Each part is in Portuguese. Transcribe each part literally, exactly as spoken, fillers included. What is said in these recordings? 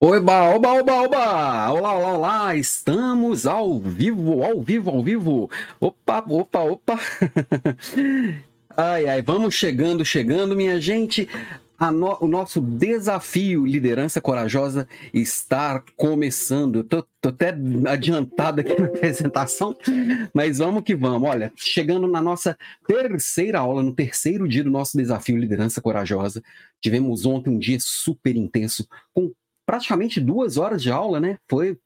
Oba, oba, oba, oba! Olá, olá, olá! Estamos ao vivo, ao vivo, ao vivo! Opa, opa, opa! Ai, ai, vamos chegando, chegando, minha gente! A no- o nosso desafio Liderança Corajosa está começando. Eu tô, tô até adiantado aqui na apresentação, mas vamos que vamos. Olha, chegando na nossa terceira aula, no terceiro dia do nosso desafio Liderança Corajosa. Tivemos ontem um dia super intenso, com praticamente duas horas de aula, né? Foi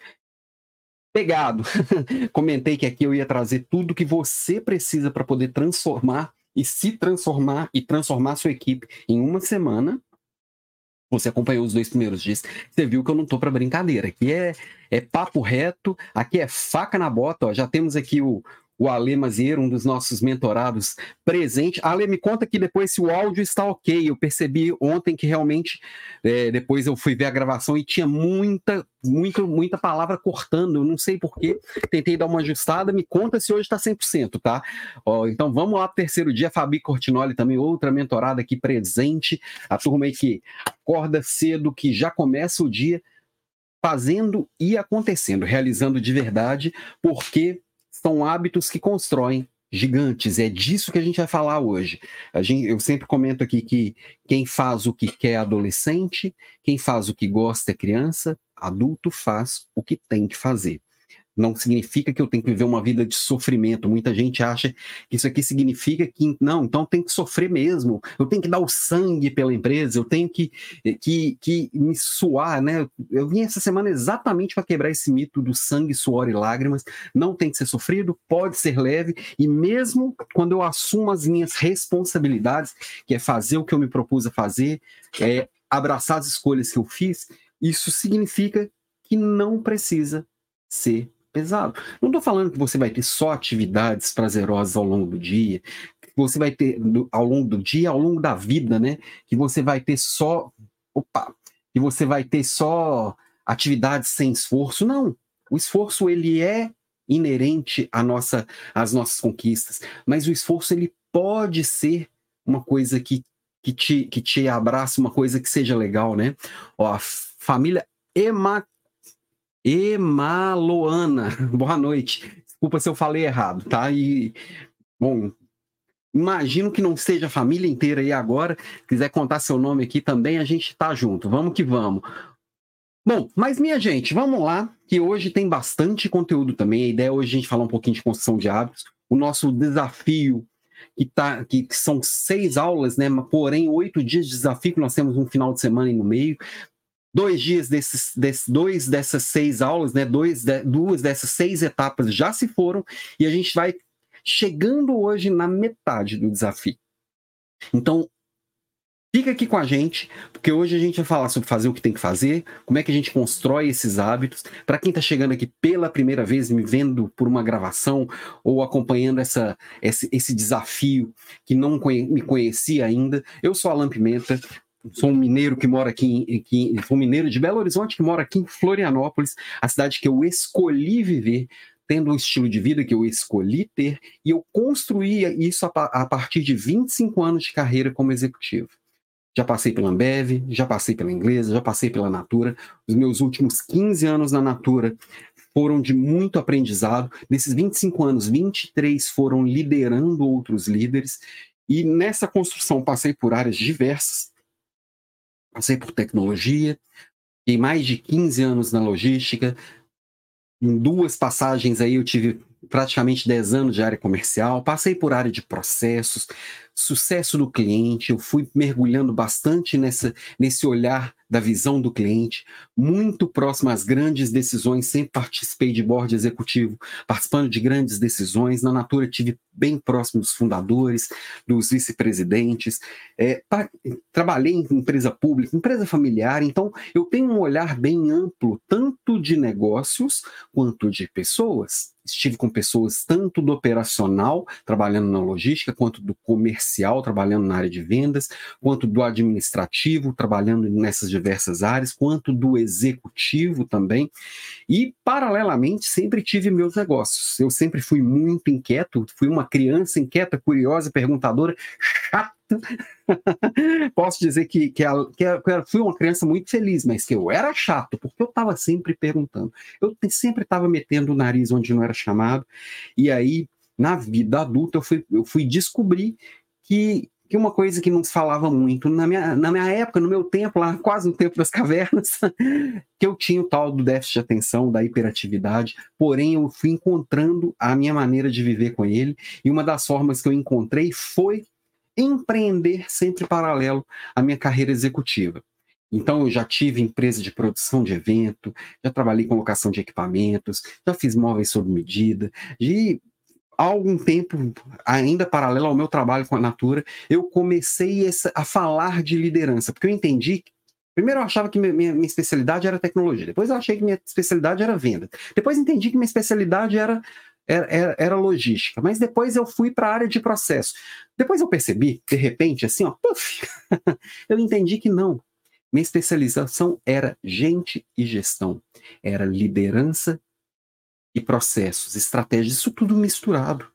pegado. Comentei que aqui eu ia trazer tudo que você precisa para poder transformar e se transformar e transformar a sua equipe em uma semana. Você acompanhou os dois primeiros dias, você viu que eu não tô para brincadeira. Aqui é, é papo reto, aqui é faca na bota. Ó. Já temos aqui o, o Ale Mazieiro, um dos nossos mentorados, presente. Ale, me conta aqui depois se o áudio está ok. Eu percebi ontem que realmente, é, depois eu fui ver a gravação e tinha muita, muita, muita palavra cortando. Eu não sei porquê, tentei dar uma ajustada. Me conta se hoje está cem por cento, tá? Ó, então vamos lá pro terceiro dia. Fabi Cortinoli também, outra mentorada aqui presente. A turma aí que acorda cedo, que já começa o dia fazendo e acontecendo, realizando de verdade, porque são hábitos que constroem gigantes. É disso que a gente vai falar hoje. A gente, eu sempre comento aqui que quem faz o que quer é adolescente, quem faz o que gosta é criança, adulto faz o que tem que fazer. Não significa que eu tenho que viver uma vida de sofrimento. Muita gente acha que isso aqui significa que, não, então tem que sofrer mesmo. Eu tenho que dar o sangue pela empresa, eu tenho que, que, que me suar, né? Eu vim essa semana exatamente para quebrar esse mito do sangue, suor e lágrimas. Não tem que ser sofrido, pode ser leve, e mesmo quando eu assumo as minhas responsabilidades, que é fazer o que eu me propus a fazer, é abraçar as escolhas que eu fiz, isso significa que não precisa ser pesado. Não estou falando que você vai ter só atividades prazerosas ao longo do dia, que você vai ter do, ao longo do dia, ao longo da vida, né? Que você vai ter só, opa, que você vai ter só atividades sem esforço. Não. O esforço ele é inerente à nossa, às nossas conquistas, mas o esforço ele pode ser uma coisa que que te, que te abraça, uma coisa que seja legal, né? Ó, a família Ema Emaloana, boa noite. Desculpa se eu falei errado, tá? E, bom, imagino que não seja a família inteira aí agora. Quiser contar seu nome aqui também, a gente tá junto. Vamos que vamos. Bom, mas minha gente, vamos lá, que hoje tem bastante conteúdo também. A ideia é hoje a gente falar um pouquinho de construção de hábitos. O nosso desafio, que, tá, que, que são seis aulas, né? Porém, oito dias de desafio, que nós temos um final de semana aí no meio. Dois dias desses, desses dois dessas seis aulas, né? Dois, de, duas dessas seis etapas já se foram e a gente vai chegando hoje na metade do desafio. Então, fica aqui com a gente, porque hoje a gente vai falar sobre fazer o que tem que fazer, como é que a gente constrói esses hábitos. Para quem está chegando aqui pela primeira vez, me vendo por uma gravação ou acompanhando essa, esse, esse desafio que não conhe, me conhecia ainda, eu sou Alan Pimenta. Sou um mineiro que mora aqui, aqui, sou um mineiro de Belo Horizonte que mora aqui em Florianópolis, a cidade que eu escolhi viver, tendo um estilo de vida que eu escolhi ter, e eu construí isso a, a partir de vinte e cinco anos de carreira como executivo. Já passei pela Ambev, já passei pela Inglesa, já passei pela Natura. Os meus últimos quinze anos na Natura foram de muito aprendizado. Nesses vinte e cinco anos, vinte e três foram liderando outros líderes, e nessa construção passei por áreas diversas. Passei por tecnologia, fiquei mais de quinze anos na logística. Em duas passagens aí eu tive praticamente dez anos de área comercial. Passei por área de processos, sucesso do cliente. Eu fui mergulhando bastante nessa, nesse olhar da visão do cliente, muito próximo às grandes decisões. Sempre participei de board executivo, participando de grandes decisões. Na Natura tive bem próximo dos fundadores, dos vice-presidentes. É, pa, trabalhei em empresa pública, empresa familiar. Então, eu tenho um olhar bem amplo, tanto de negócios quanto de pessoas. Estive com pessoas tanto do operacional, trabalhando na logística, quanto do comercial, trabalhando na área de vendas, quanto do administrativo, trabalhando nessas diversas áreas, quanto do executivo também. E, paralelamente, sempre tive meus negócios. Eu sempre fui muito inquieto, fui uma criança inquieta, curiosa, perguntadora, chata Posso dizer que, que, a, que eu fui uma criança muito feliz, mas que eu era chato, porque eu estava sempre perguntando. Eu sempre estava metendo o nariz onde não era chamado. E aí, na vida adulta, eu fui, eu fui descobrir que, que uma coisa que não se falava muito, na minha, na minha época, no meu tempo, lá quase no tempo das cavernas, que eu tinha o tal do déficit de atenção, da hiperatividade, porém eu fui encontrando a minha maneira de viver com ele, e uma das formas que eu encontrei foi empreender sempre paralelo à minha carreira executiva. Então, eu já tive empresa de produção de evento, já trabalhei com locação de equipamentos, já fiz móveis sob medida, e há algum tempo, ainda paralelo ao meu trabalho com a Natura, eu comecei essa, a falar de liderança, porque eu entendi. Primeiro eu achava que minha, minha, minha especialidade era tecnologia, depois eu achei que minha especialidade era venda, depois entendi que minha especialidade era, era, era logística, mas depois eu fui para a área de processo. Depois eu percebi, de repente, assim, ó, puff, eu entendi que não. Minha especialização era gente e gestão, era liderança e processos, estratégias, isso tudo misturado.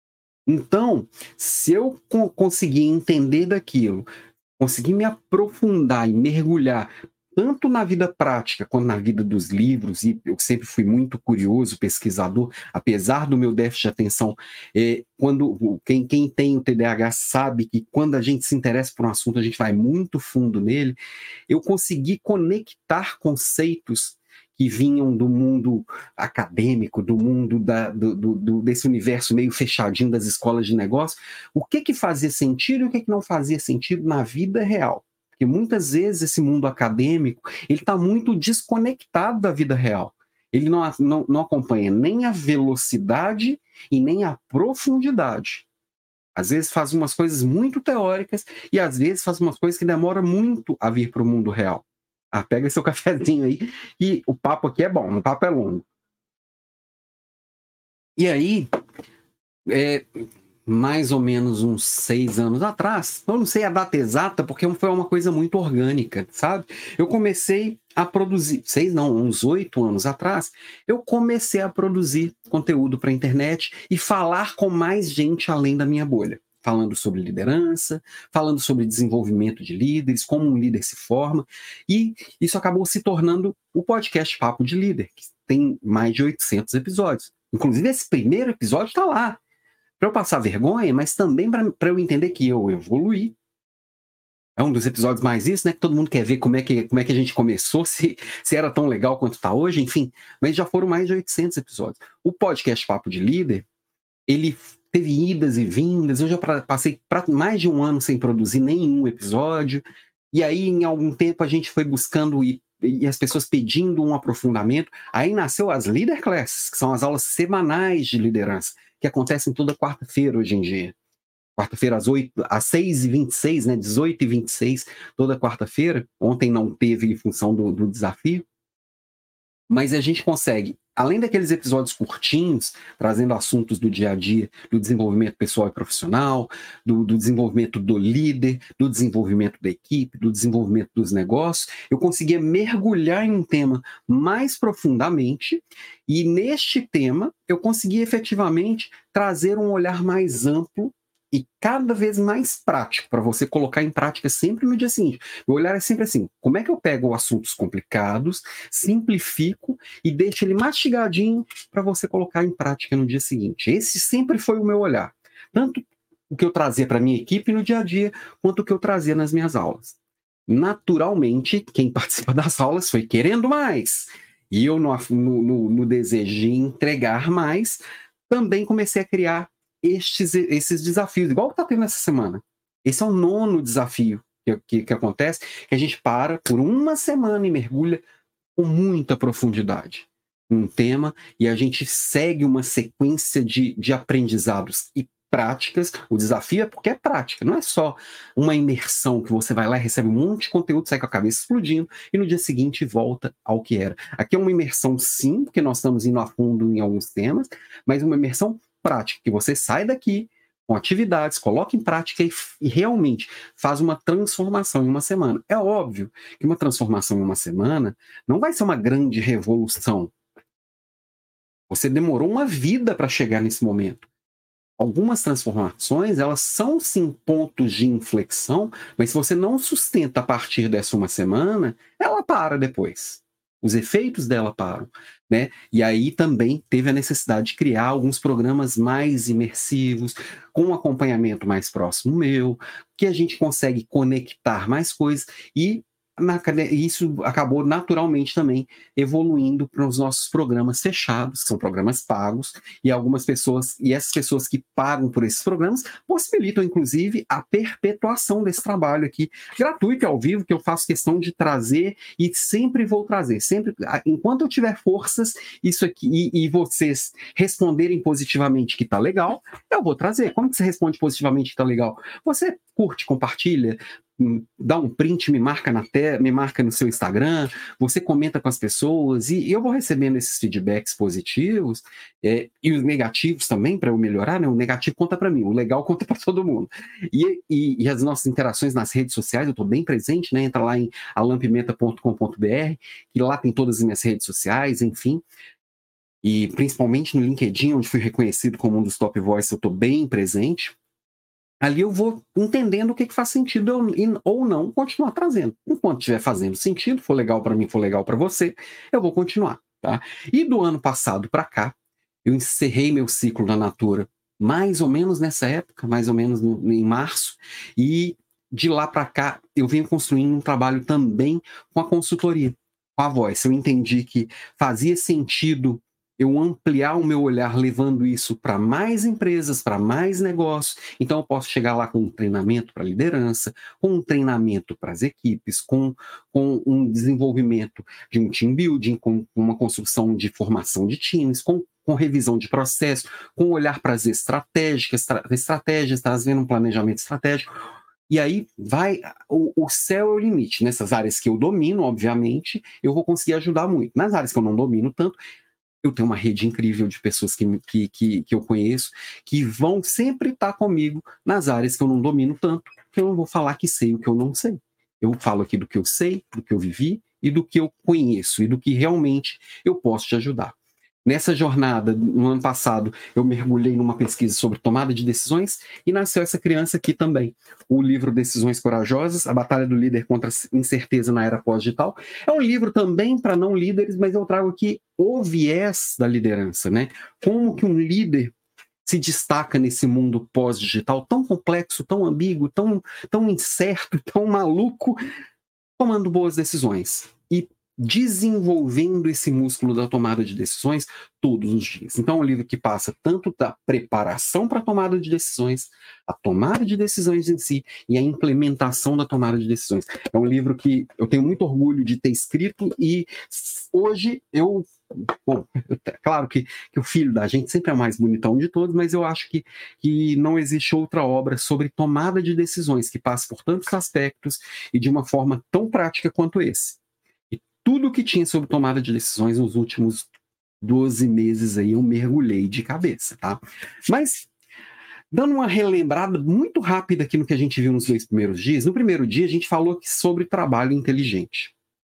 Então, se eu co- conseguir entender daquilo, conseguir me aprofundar e mergulhar tanto na vida prática quanto na vida dos livros, e eu sempre fui muito curioso, pesquisador, apesar do meu déficit de atenção, é, quando quem, quem tem o T D A H sabe que quando a gente se interessa por um assunto, a gente vai muito fundo nele, eu consegui conectar conceitos que vinham do mundo acadêmico, do mundo da, do, do, desse universo meio fechadinho das escolas de negócio, o que que fazia sentido e o que que não fazia sentido na vida real. Porque muitas vezes esse mundo acadêmico ele está muito desconectado da vida real. Ele não, não, não acompanha nem a velocidade e nem a profundidade. Às vezes faz umas coisas muito teóricas e às vezes faz umas coisas que demoram muito a vir para o mundo real. Ah, pega seu cafezinho aí e o papo aqui é bom, o papo é longo. E aí, é, mais ou menos uns seis anos atrás, eu não sei a data exata, porque foi uma coisa muito orgânica, sabe? Eu comecei a produzir, seis não, uns oito anos atrás, eu comecei a produzir conteúdo para a internet e falar com mais gente além da minha bolha. Falando sobre liderança, falando sobre desenvolvimento de líderes, como um líder se forma, e isso acabou se tornando o podcast Papo de Líder, que tem mais de oitocentos episódios. Inclusive, esse primeiro episódio está lá, para eu passar vergonha, mas também para eu entender que eu evoluí. É um dos episódios mais isso, né? Que todo mundo quer ver como é que, como é que a gente começou, se, se era tão legal quanto está hoje, enfim. Mas já foram mais de oitocentos episódios. O podcast Papo de Líder, ele teve idas e vindas. Eu já passei pra, mais de um ano sem produzir nenhum episódio. E aí, em algum tempo, a gente foi buscando e, e as pessoas pedindo um aprofundamento. Aí nasceu as Leader Classes, que são as aulas semanais de liderança, que acontecem toda quarta-feira hoje em dia. Quarta-feira às, oito, às seis e vinte e seis, né? dezoito e vinte e seis, toda quarta-feira. Ontem não teve em função do, do desafio. Mas a gente consegue, além daqueles episódios curtinhos, trazendo assuntos do dia a dia, do desenvolvimento pessoal e profissional, do, do desenvolvimento do líder, do desenvolvimento da equipe, do desenvolvimento dos negócios, eu conseguia mergulhar em um tema mais profundamente e neste tema eu conseguia efetivamente trazer um olhar mais amplo e cada vez mais prático, para você colocar em prática sempre no dia seguinte. O olhar é sempre assim, como é que eu pego assuntos complicados, simplifico e deixo ele mastigadinho para você colocar em prática no dia seguinte. Esse sempre foi o meu olhar. Tanto o que eu trazia para a minha equipe no dia a dia, quanto o que eu trazia nas minhas aulas. Naturalmente, quem participa das aulas foi querendo mais. E eu, no, no, no desejo de entregar mais, também comecei a criar estes, esses desafios, igual que está tendo essa semana. Esse é o nono desafio que, que, que acontece, que a gente para por uma semana e mergulha com muita profundidade um tema e a gente segue uma sequência de, de aprendizados e práticas. O desafio é porque é prática, não é só uma imersão que você vai lá e recebe um monte de conteúdo, sai com a cabeça explodindo e no dia seguinte volta ao que era. Aqui é uma imersão sim, porque nós estamos indo a fundo em alguns temas, mas uma imersão prática, que você sai daqui com atividades, coloca em prática e, e realmente faz uma transformação em uma semana. É óbvio que uma transformação em uma semana não vai ser uma grande revolução. Você demorou uma vida para chegar nesse momento. algumas transformações, elas são sim pontos de inflexão, mas se você não sustenta a partir dessa uma semana, ela para depois. Os efeitos dela param, né? E aí também teve a necessidade de criar alguns programas mais imersivos, com um acompanhamento mais próximo meu, que a gente consegue conectar mais coisas e na, isso acabou naturalmente também evoluindo para os nossos programas fechados, que são programas pagos, e algumas pessoas, e essas pessoas que pagam por esses programas, possibilitam inclusive a perpetuação desse trabalho aqui, gratuito e ao vivo, que eu faço questão de trazer e sempre vou trazer, sempre, enquanto eu tiver forças, isso aqui, e, e vocês responderem positivamente que tá legal, eu vou trazer. Como que você responde positivamente que tá legal? Você curte, compartilha, dá um print, me marca na tela, me marca no seu Instagram, você comenta com as pessoas e, e eu vou recebendo esses feedbacks positivos é, e os negativos também para eu melhorar, né? O negativo conta para mim, o legal conta para todo mundo. E, e, e as nossas interações nas redes sociais, eu estou bem presente, né? Entra lá em alan pimenta ponto com ponto b r, que lá tem todas as minhas redes sociais, enfim. E principalmente no LinkedIn, onde fui reconhecido como um dos top voices, eu estou bem presente. Ali eu vou entendendo o que, que faz sentido eu, ou não continuar trazendo. Enquanto estiver fazendo sentido, for legal para mim, for legal para você, eu vou continuar. Tá? E do ano passado para cá, eu encerrei meu ciclo na Natura mais ou menos nessa época, mais ou menos no, em março, e de lá para cá eu venho construindo um trabalho também com a consultoria, com a Voice. Eu entendi que fazia sentido eu ampliar o meu olhar, levando isso para mais empresas, para mais negócios. Então eu posso chegar lá com um treinamento para liderança, com um treinamento para as equipes, com, com um desenvolvimento de um team building, com uma construção de formação de times, com, com revisão de processo, com olhar para as estratégicas, tra- estratégias, trazendo um planejamento estratégico. E aí vai, o, o céu é o limite. Nessas áreas que eu domino, obviamente, eu vou conseguir ajudar muito. Nas áreas que eu não domino tanto, eu tenho uma rede incrível de pessoas que, que, que, que eu conheço, que vão sempre estar comigo nas áreas que eu não domino tanto, que eu não vou falar que sei o que eu não sei. Eu falo aqui do que eu sei, do que eu vivi e do que eu conheço e do que realmente eu posso te ajudar. Nessa jornada, no ano passado, eu mergulhei numa pesquisa sobre tomada de decisões e nasceu essa criança aqui também. O livro Decisões Corajosas, A Batalha do Líder contra a Incerteza na Era Pós-Digital. É um livro também para não líderes, mas eu trago aqui o viés da liderança, né? Como que um líder se destaca nesse mundo pós-digital tão complexo, tão ambíguo, tão, tão incerto, tão maluco, tomando boas decisões e desenvolvendo esse músculo da tomada de decisões todos os dias. Então, é um livro que passa tanto da preparação para a tomada de decisões, a tomada de decisões em si e a implementação da tomada de decisões. É um livro que eu tenho muito orgulho de ter escrito e hoje eu... Bom, claro que, que o filho da gente sempre é o mais bonitão de todos, mas eu acho que, que não existe outra obra sobre tomada de decisões que passe por tantos aspectos e de uma forma tão prática quanto esse. E tudo que tinha sobre tomada de decisões nos últimos doze meses aí eu mergulhei de cabeça, tá? Mas, dando uma relembrada muito rápida aqui no que a gente viu nos dois primeiros dias, no primeiro dia a gente falou sobre trabalho inteligente.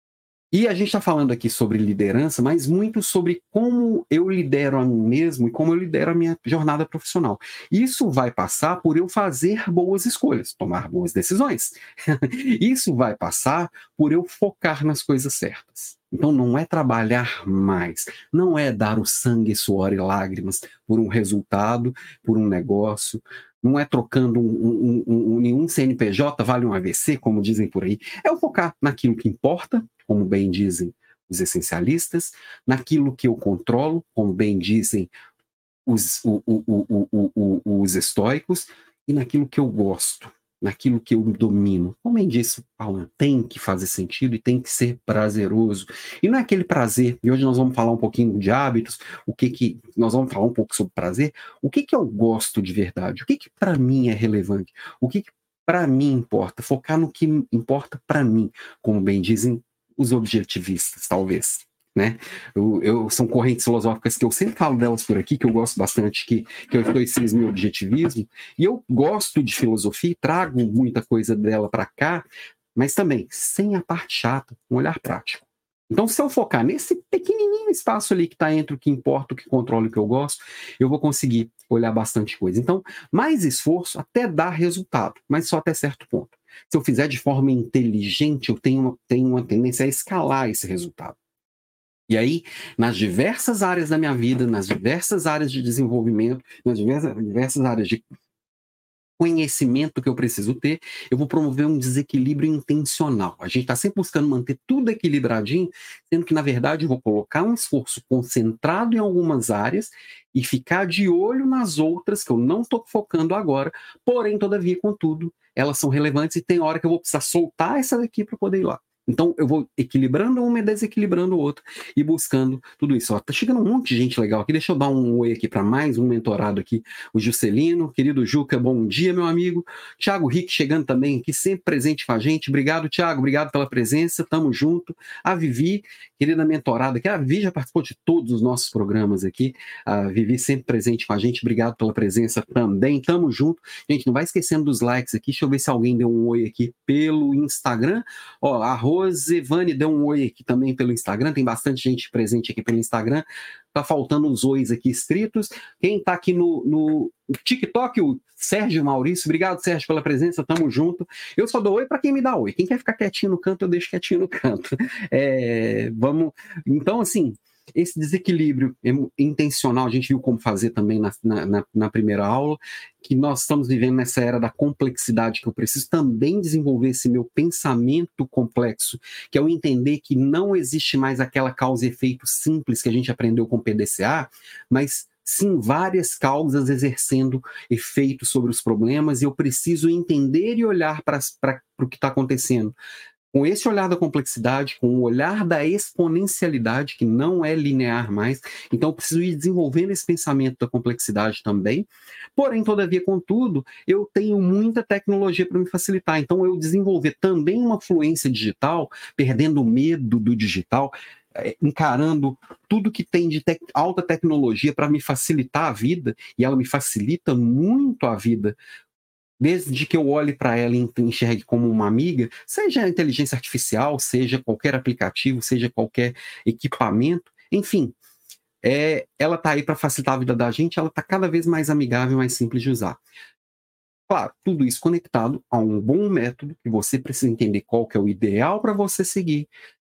E a gente está falando aqui sobre liderança, mas muito sobre como eu lidero a mim mesmo e como eu lidero a minha jornada profissional. Isso vai passar por eu fazer boas escolhas, tomar boas decisões. Isso vai passar por eu focar nas coisas certas. Então não é trabalhar mais, não é dar o sangue, suor e lágrimas por um resultado, por um negócio, não é trocando um, um, um, um, nenhum C N P J vale um A V C, como dizem por aí. É eu focar naquilo que importa, como bem dizem os essencialistas, naquilo que eu controlo, como bem dizem os, o, o, o, o, o, os estoicos, e naquilo que eu gosto, naquilo que eu domino. Como bem disse Paulo, tem que fazer sentido e tem que ser prazeroso. E não é aquele prazer, e hoje nós vamos falar um pouquinho de hábitos, o que que nós vamos falar um pouco sobre prazer, o que que eu gosto de verdade, o que que para mim é relevante, o que que para mim importa, focar no que importa para mim, como bem dizem os objetivistas, talvez, né? Eu, eu, são correntes filosóficas que eu sempre falo delas por aqui, que eu gosto bastante, que, que é o estoicismo e o objetivismo, e eu gosto de filosofia, trago muita coisa dela para cá, mas também sem a parte chata, um olhar prático. Então, se eu focar nesse pequenininho espaço ali que está entre o que importa, o que controla e o que eu gosto, eu vou conseguir olhar bastante coisa. Então, mais esforço até dá resultado, mas só até certo ponto. Se eu fizer de forma inteligente, eu tenho uma, tenho uma tendência a escalar esse resultado. E aí, nas diversas áreas da minha vida, nas diversas áreas de desenvolvimento, nas diversas, diversas áreas de conhecimento que eu preciso ter, eu vou promover um desequilíbrio intencional. A gente está sempre buscando manter tudo equilibradinho, sendo que, na verdade, eu vou colocar um esforço concentrado em algumas áreas e ficar de olho nas outras que eu não estou focando agora, porém, todavia, contudo, elas são relevantes e tem hora que eu vou precisar soltar essa daqui para poder ir lá. Então, eu vou equilibrando uma e desequilibrando outra e buscando tudo isso. Ó, tá chegando um monte de gente legal aqui. Deixa eu dar um oi aqui para mais um mentorado aqui, o Juscelino. Querido Juca, bom dia, meu amigo. Thiago Rick chegando também aqui, sempre presente com a gente. Obrigado, Thiago. Obrigado pela presença. Tamo junto. A Vivi, querida mentorada aqui. A Vivi já participou de todos os nossos programas aqui. A Vivi sempre presente com a gente. Obrigado pela presença também. Tamo junto. Gente, não vai esquecendo dos likes aqui. Deixa eu ver se alguém deu um oi aqui pelo Instagram. Ó, a Rosevane deu um oi aqui também pelo Instagram, tem bastante gente presente aqui pelo Instagram, tá faltando os ois aqui escritos. Quem tá aqui no, no TikTok, o Sérgio Maurício, obrigado, Sérgio, pela presença, tamo junto. Eu só dou oi para quem me dá oi, quem quer ficar quietinho no canto, eu deixo quietinho no canto. É, vamos, então assim, esse desequilíbrio intencional, a gente viu como fazer também na, na, na primeira aula, que nós estamos vivendo nessa era da complexidade, que eu preciso também desenvolver esse meu pensamento complexo, que é o entender que não existe mais aquela causa e efeito simples que a gente aprendeu com o P D C A, mas sim várias causas exercendo efeito sobre os problemas, e eu preciso entender e olhar para o que está acontecendo com esse olhar da complexidade, com o olhar da exponencialidade, que não é linear mais. Então, eu preciso ir desenvolvendo esse pensamento da complexidade também. Porém, todavia, contudo, eu tenho muita tecnologia para me facilitar. Então, eu desenvolver também uma fluência digital, perdendo o medo do digital, encarando tudo que tem de te- alta tecnologia para me facilitar a vida, e ela me facilita muito a vida, desde que eu olhe para ela e enxergue como uma amiga, seja a inteligência artificial, seja qualquer aplicativo, seja qualquer equipamento, enfim, é, ela está aí para facilitar a vida da gente, ela está cada vez mais amigável, mais simples de usar. Claro, tudo isso conectado a um bom método, que você precisa entender qual que é o ideal para você seguir,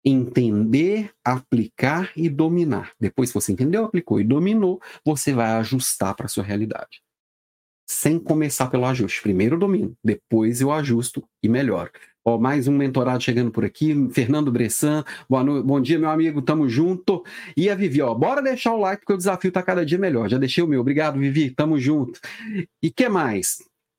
entender, aplicar e dominar. Depois que você entendeu, aplicou e dominou, você vai ajustar para a sua realidade. Sem começar pelo ajuste. Primeiro eu domino, depois eu ajusto e melhoro. Ó, mais um mentorado chegando por aqui, Fernando Bressan, boa no... bom dia, meu amigo, tamo junto. E a Vivi, ó, bora deixar o like, porque o desafio tá cada dia melhor. Já deixei o meu, obrigado, Vivi, tamo junto. E que mais?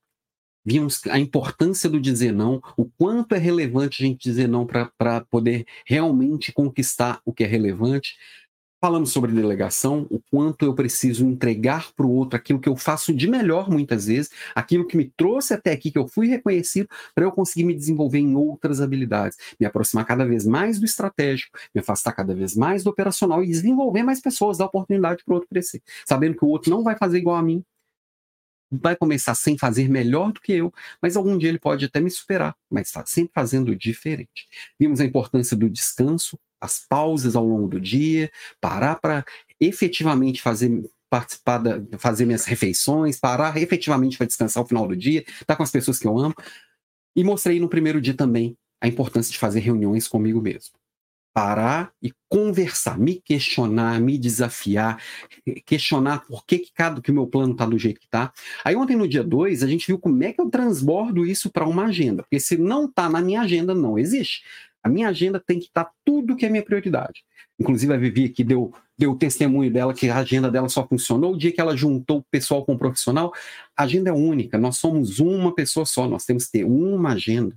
Vimos a importância do dizer não, o quanto é relevante a gente dizer não para poder realmente conquistar o que é relevante. Falamos sobre delegação, o quanto eu preciso entregar para o outro aquilo que eu faço de melhor muitas vezes, aquilo que me trouxe até aqui, que eu fui reconhecido, para eu conseguir me desenvolver em outras habilidades, me aproximar cada vez mais do estratégico, me afastar cada vez mais do operacional e desenvolver mais pessoas, dar oportunidade para o outro crescer, sabendo que o outro não vai fazer igual a mim, vai começar sem fazer melhor do que eu, mas algum dia ele pode até me superar, mas está sempre fazendo diferente. Vimos a importância do descanso, as pausas ao longo do dia, parar para efetivamente fazer participar da, fazer minhas refeições, parar efetivamente para descansar ao final do dia, estar com as pessoas que eu amo, e mostrei no primeiro dia também a importância de fazer reuniões comigo mesmo. Parar e conversar, me questionar, me desafiar, questionar por que, que, cada, que o meu plano está do jeito que está. Aí ontem, no dia dois, a gente viu como é que eu transbordo isso para uma agenda. Porque se não está na minha agenda, não existe. A minha agenda tem que estar tá tudo que é minha prioridade. Inclusive, a Vivi aqui deu, deu testemunho dela que a agenda dela só funcionou o dia que ela juntou o pessoal com o profissional. A agenda é única, nós somos uma pessoa só, nós temos que ter uma agenda.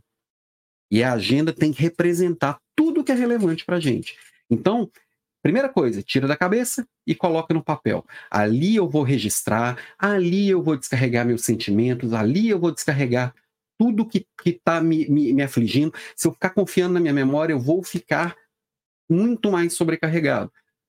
E a agenda tem que representar tudo que é relevante para a gente. Então, primeira coisa, tira da cabeça e coloca no papel. Ali eu vou registrar, ali eu vou descarregar meus sentimentos, ali eu vou descarregar tudo que está me, me, me afligindo. Se eu ficar confiando na minha memória, eu vou ficar muito mais sobrecarregado.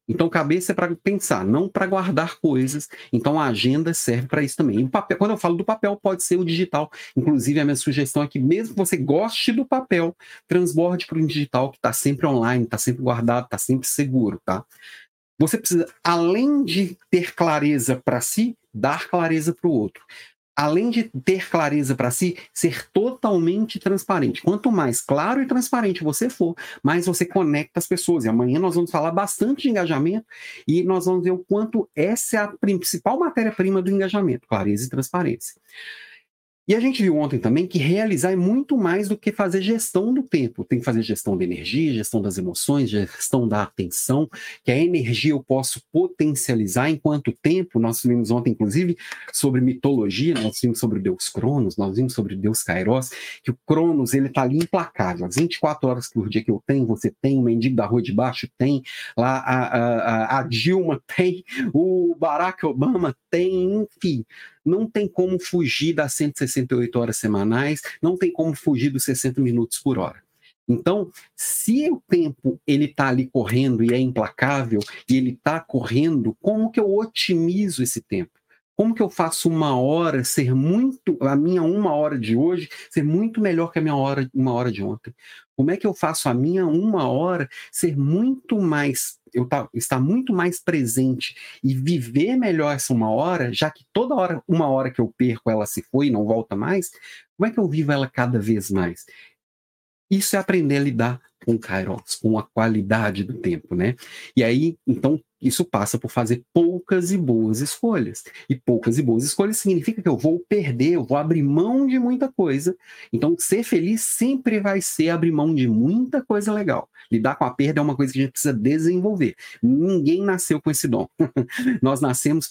Então, cabeça é para pensar, não para guardar coisas. Então, a agenda serve para isso também. E o papel, quando eu falo do papel, pode ser o digital. Inclusive, a minha sugestão é que, mesmo que você goste do papel, transborde para o digital, que está sempre online, está sempre guardado, está sempre seguro, tá? Você precisa, além de ter clareza para si, dar clareza para o outro. Além de ter clareza para si, ser totalmente transparente. Quanto mais claro e transparente você for, mais você conecta as pessoas. E amanhã nós vamos falar bastante de engajamento e nós vamos ver o quanto essa é a principal matéria-prima do engajamento, clareza e transparência. E a gente viu ontem também que realizar é muito mais do que fazer gestão do tempo. Tem que fazer gestão da energia, gestão das emoções, gestão da atenção, que a energia eu posso potencializar enquanto tempo. Nós vimos ontem, inclusive, sobre mitologia, nós vimos sobre o deus Cronos, nós vimos sobre o deus Kairos, que o Cronos ele está ali implacável. As vinte e quatro horas por dia que eu tenho, você tem, o mendigo da rua de baixo tem, lá a, a, a Dilma tem, o Barack Obama tem, enfim. Não tem como fugir das cento e sessenta e oito horas semanais, não tem como fugir dos sessenta minutos por hora. Então, se o tempo ele está ali correndo e é implacável, e ele está correndo, como que eu otimizo esse tempo? Como que eu faço uma hora ser muito, a minha uma hora de hoje ser muito melhor que a minha hora, uma hora de ontem? Como é que eu faço a minha uma hora ser muito mais, eu tá, estar muito mais presente e viver melhor essa uma hora, já que toda hora, uma hora que eu perco, ela se foi e não volta mais, como é que eu vivo ela cada vez mais? Isso é aprender a lidar com o Kairos, com a qualidade do tempo, né? E aí, então, isso passa por fazer poucas e boas escolhas. E poucas e boas escolhas significa que eu vou perder, eu vou abrir mão de muita coisa. Então, ser feliz sempre vai ser abrir mão de muita coisa legal. Lidar com a perda é uma coisa que a gente precisa desenvolver. Ninguém nasceu com esse dom. Nós nascemos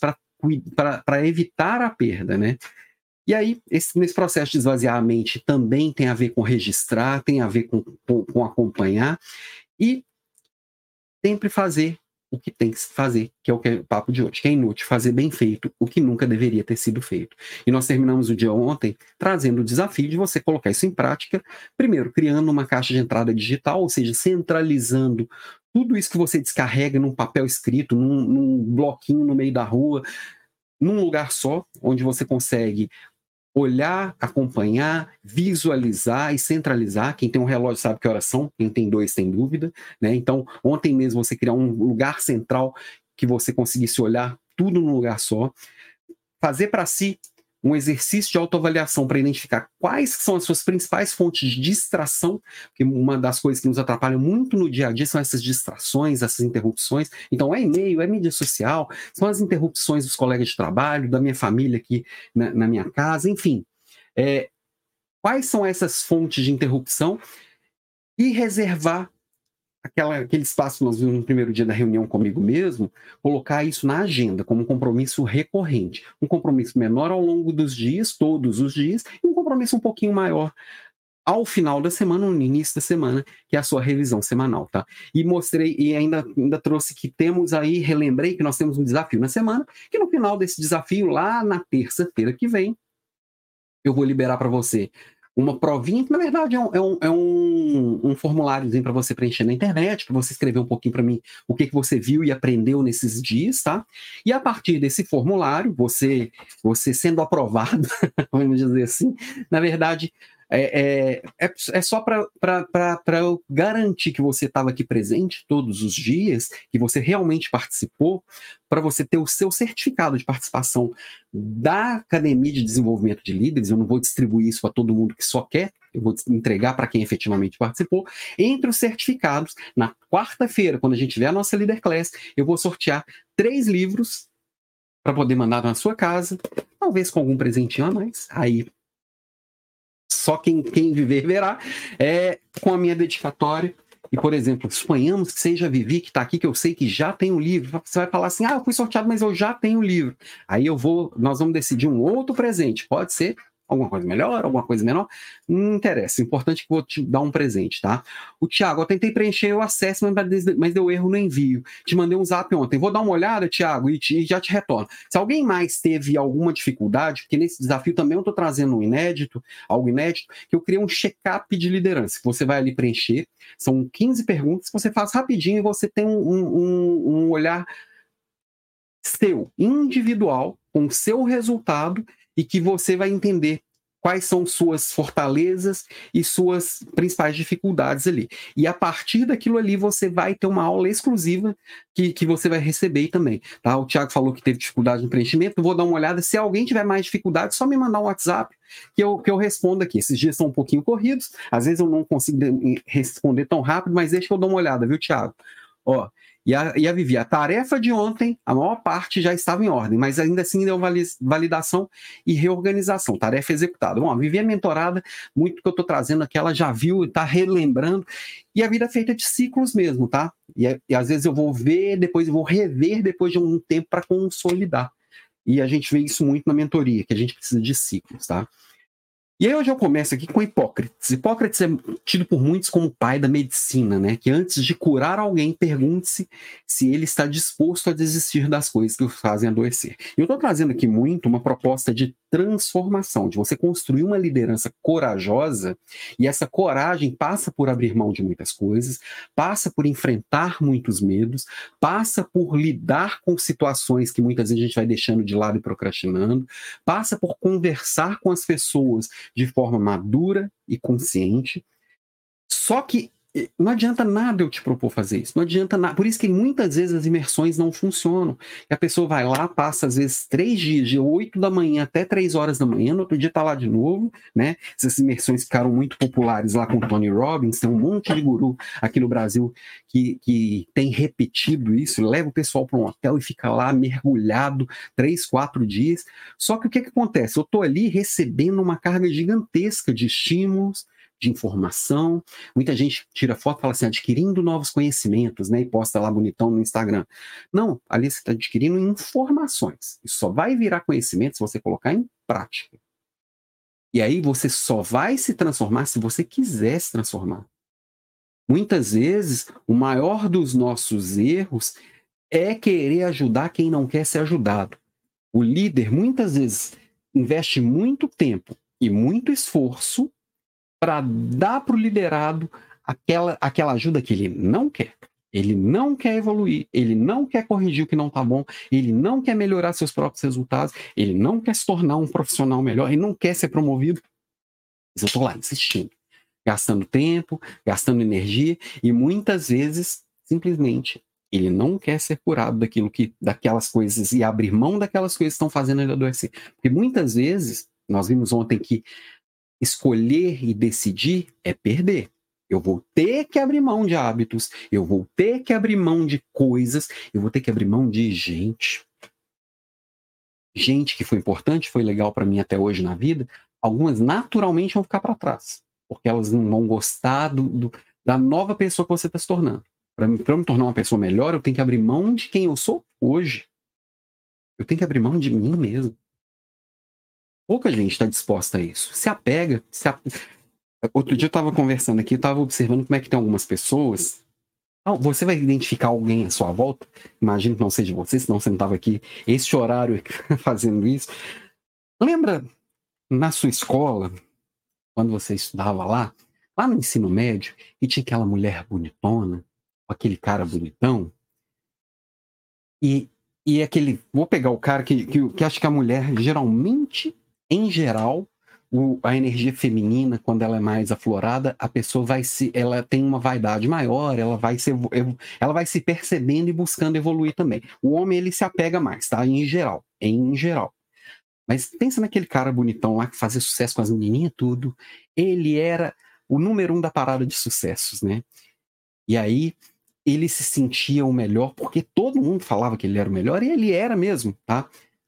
para evitar a perda, né? E aí, esse, nesse processo de esvaziar a mente também tem a ver com registrar, tem a ver com, com, com acompanhar e sempre fazer o que tem que se fazer, que é o, que é o papo de hoje, que é inútil fazer bem feito o que nunca deveria ter sido feito. E nós terminamos o dia ontem trazendo o desafio de você colocar isso em prática, primeiro, criando uma caixa de entrada digital, ou seja, centralizando tudo isso que você descarrega num papel escrito, num, num bloquinho no meio da rua, num lugar só, onde você consegue olhar, acompanhar, visualizar e centralizar. Quem tem um relógio sabe que horas são, quem tem dois tem dúvida, né? Então, ontem mesmo você criar um lugar central que você conseguisse olhar tudo num lugar só, fazer para si um exercício de autoavaliação para identificar quais são as suas principais fontes de distração, porque uma das coisas que nos atrapalha muito no dia a dia são essas distrações, essas interrupções. Então, é e-mail, é mídia social, são as interrupções dos colegas de trabalho, da minha família aqui na, na minha casa, enfim. É, quais são essas fontes de interrupção e reservar Aquela, aquele espaço que nós vimos no primeiro dia da reunião comigo mesmo, colocar isso na agenda como um compromisso recorrente. Um compromisso menor ao longo dos dias, todos os dias, e um compromisso um pouquinho maior ao final da semana, no início da semana, que é a sua revisão semanal, tá? E mostrei, e ainda, ainda trouxe que temos aí, relembrei que nós temos um desafio na semana, que no final desse desafio, lá na terça-feira que vem, eu vou liberar para você uma provinha, que na verdade é um, é um, é um, um formuláriozinho para você preencher na internet, para você escrever um pouquinho para mim o que, que você viu e aprendeu nesses dias, tá? E a partir desse formulário, você, você sendo aprovado, vamos dizer assim, na verdade, é, é, é, é só para eu garantir que você estava aqui presente todos os dias, que você realmente participou, para você ter o seu certificado de participação da Academia de Desenvolvimento de Líderes. Eu não vou distribuir isso para todo mundo que só quer, eu vou entregar para quem efetivamente participou. Entre os certificados, na quarta-feira, quando a gente tiver a nossa Leader Class, eu vou sortear três livros para poder mandar na sua casa, talvez com algum presentinho a mais, aí só quem, quem viver verá, é, com a minha dedicatória. E, por exemplo, suponhamos que seja a Vivi, que está aqui, que eu sei que já tem um livro. Você vai falar assim, ah, eu fui sorteado, mas eu já tenho um livro. Aí eu vou, nós vamos decidir um outro presente. Pode ser? alguma coisa melhor, alguma coisa menor, não interessa. O importante é que eu vou te dar um presente, tá? O Thiago, eu tentei preencher o acesso, mas deu erro no envio. Te mandei um zap ontem. Vou dar uma olhada, Thiago, e, te, e já te retorno. Se alguém mais teve alguma dificuldade, porque nesse desafio também eu estou trazendo um inédito, algo inédito, que eu criei um check-up de liderança, que você vai ali preencher. São quinze perguntas que você faz rapidinho e você tem um, um, um olhar seu, individual, com o seu resultado, e que você vai entender quais são suas fortalezas e suas principais dificuldades ali. E a partir daquilo ali, você vai ter uma aula exclusiva que, que você vai receber também. Tá? O Thiago falou que teve dificuldade no preenchimento, eu vou dar uma olhada. Se alguém tiver mais dificuldade, só me mandar um WhatsApp que eu, que eu respondo aqui. Esses dias são um pouquinho corridos, às vezes eu não consigo responder tão rápido, mas deixa que eu dar uma olhada, viu, Thiago? Ó, E a, e a Vivi, a tarefa de ontem, a maior parte já estava em ordem, mas ainda assim deu validação e reorganização, tarefa executada. Bom, a Vivi é mentorada, muito que eu estou trazendo aqui, ela já viu, está relembrando, e a vida é feita de ciclos mesmo, tá? E, e às vezes eu vou ver, depois eu vou rever depois de um tempo para consolidar. E a gente vê isso muito na mentoria, que a gente precisa de ciclos, tá? E aí hoje eu começo aqui com Hipócrates. Hipócrates é tido por muitos como o pai da medicina, né? Que antes de curar alguém, pergunte-se se ele está disposto a desistir das coisas que o fazem adoecer. Eu estou trazendo aqui muito uma proposta de transformação, de você construir uma liderança corajosa, e essa coragem passa por abrir mão de muitas coisas, passa por enfrentar muitos medos, passa por lidar com situações que muitas vezes a gente vai deixando de lado e procrastinando, passa por conversar com as pessoas de forma madura e consciente. Só que não adianta nada eu te propor fazer isso, não adianta nada. Por isso que muitas vezes as imersões não funcionam. E a pessoa vai lá, passa às vezes três dias, de oito da manhã até três horas da manhã, no outro dia está lá de novo, né? Essas imersões ficaram muito populares lá com o Tony Robbins, tem um monte de guru aqui no Brasil que, que tem repetido isso, leva o pessoal para um hotel e fica lá mergulhado três, quatro dias. Só que o que, que acontece? Eu estou ali recebendo uma carga gigantesca de estímulos, de informação. Muita gente tira foto e fala assim, adquirindo novos conhecimentos, né? E posta lá bonitão no Instagram. Não, ali você está adquirindo informações. Isso só vai virar conhecimento se você colocar em prática. E aí você só vai se transformar se você quiser se transformar. Muitas vezes, o maior dos nossos erros é querer ajudar quem não quer ser ajudado. O líder, muitas vezes, investe muito tempo e muito esforço para dar para o liderado aquela, aquela ajuda que ele não quer. Ele não quer evoluir, ele não quer corrigir o que não está bom, ele não quer melhorar seus próprios resultados, ele não quer se tornar um profissional melhor, ele não quer ser promovido. Mas eu estou lá insistindo, gastando tempo, gastando energia, e muitas vezes, simplesmente, ele não quer ser curado daquilo que, daquelas coisas e abrir mão daquelas coisas que estão fazendo ele adoecer. Porque muitas vezes, nós vimos ontem que escolher e decidir é perder. Eu vou ter que abrir mão de hábitos, eu vou ter que abrir mão de coisas, eu vou ter que abrir mão de gente. Gente que foi importante, foi legal para mim até hoje na vida, algumas naturalmente vão ficar para trás, porque elas não vão gostar do, do, da nova pessoa que você está se tornando. Para me tornar uma pessoa melhor, eu tenho que abrir mão de quem eu sou hoje. Eu tenho que abrir mão de mim mesmo. Pouca gente está disposta a isso. Se apega. Se ap... Outro dia eu estava conversando aqui, eu estava observando como é que tem algumas pessoas. Ah, você vai identificar alguém à sua volta? Imagino que não seja você, senão você não estava aqui esse horário fazendo isso. Lembra na sua escola, quando você estudava lá, lá no ensino médio, e tinha aquela mulher bonitona, aquele cara bonitão? E, e aquele. Vou pegar o cara que, que, que acho que a mulher geralmente. Em geral, o, a energia feminina, quando ela é mais aflorada, a pessoa vai se, ela tem uma vaidade maior, ela vai se, ela vai se percebendo e buscando evoluir também. O homem, ele se apega mais, tá? Em geral, em geral. Mas pensa naquele cara bonitão lá que fazia sucesso com as menininhas tudo. Ele era o número um da parada de sucessos, né? E aí ele se sentia o melhor porque todo mundo falava que ele era o melhor e ele era mesmo, tá?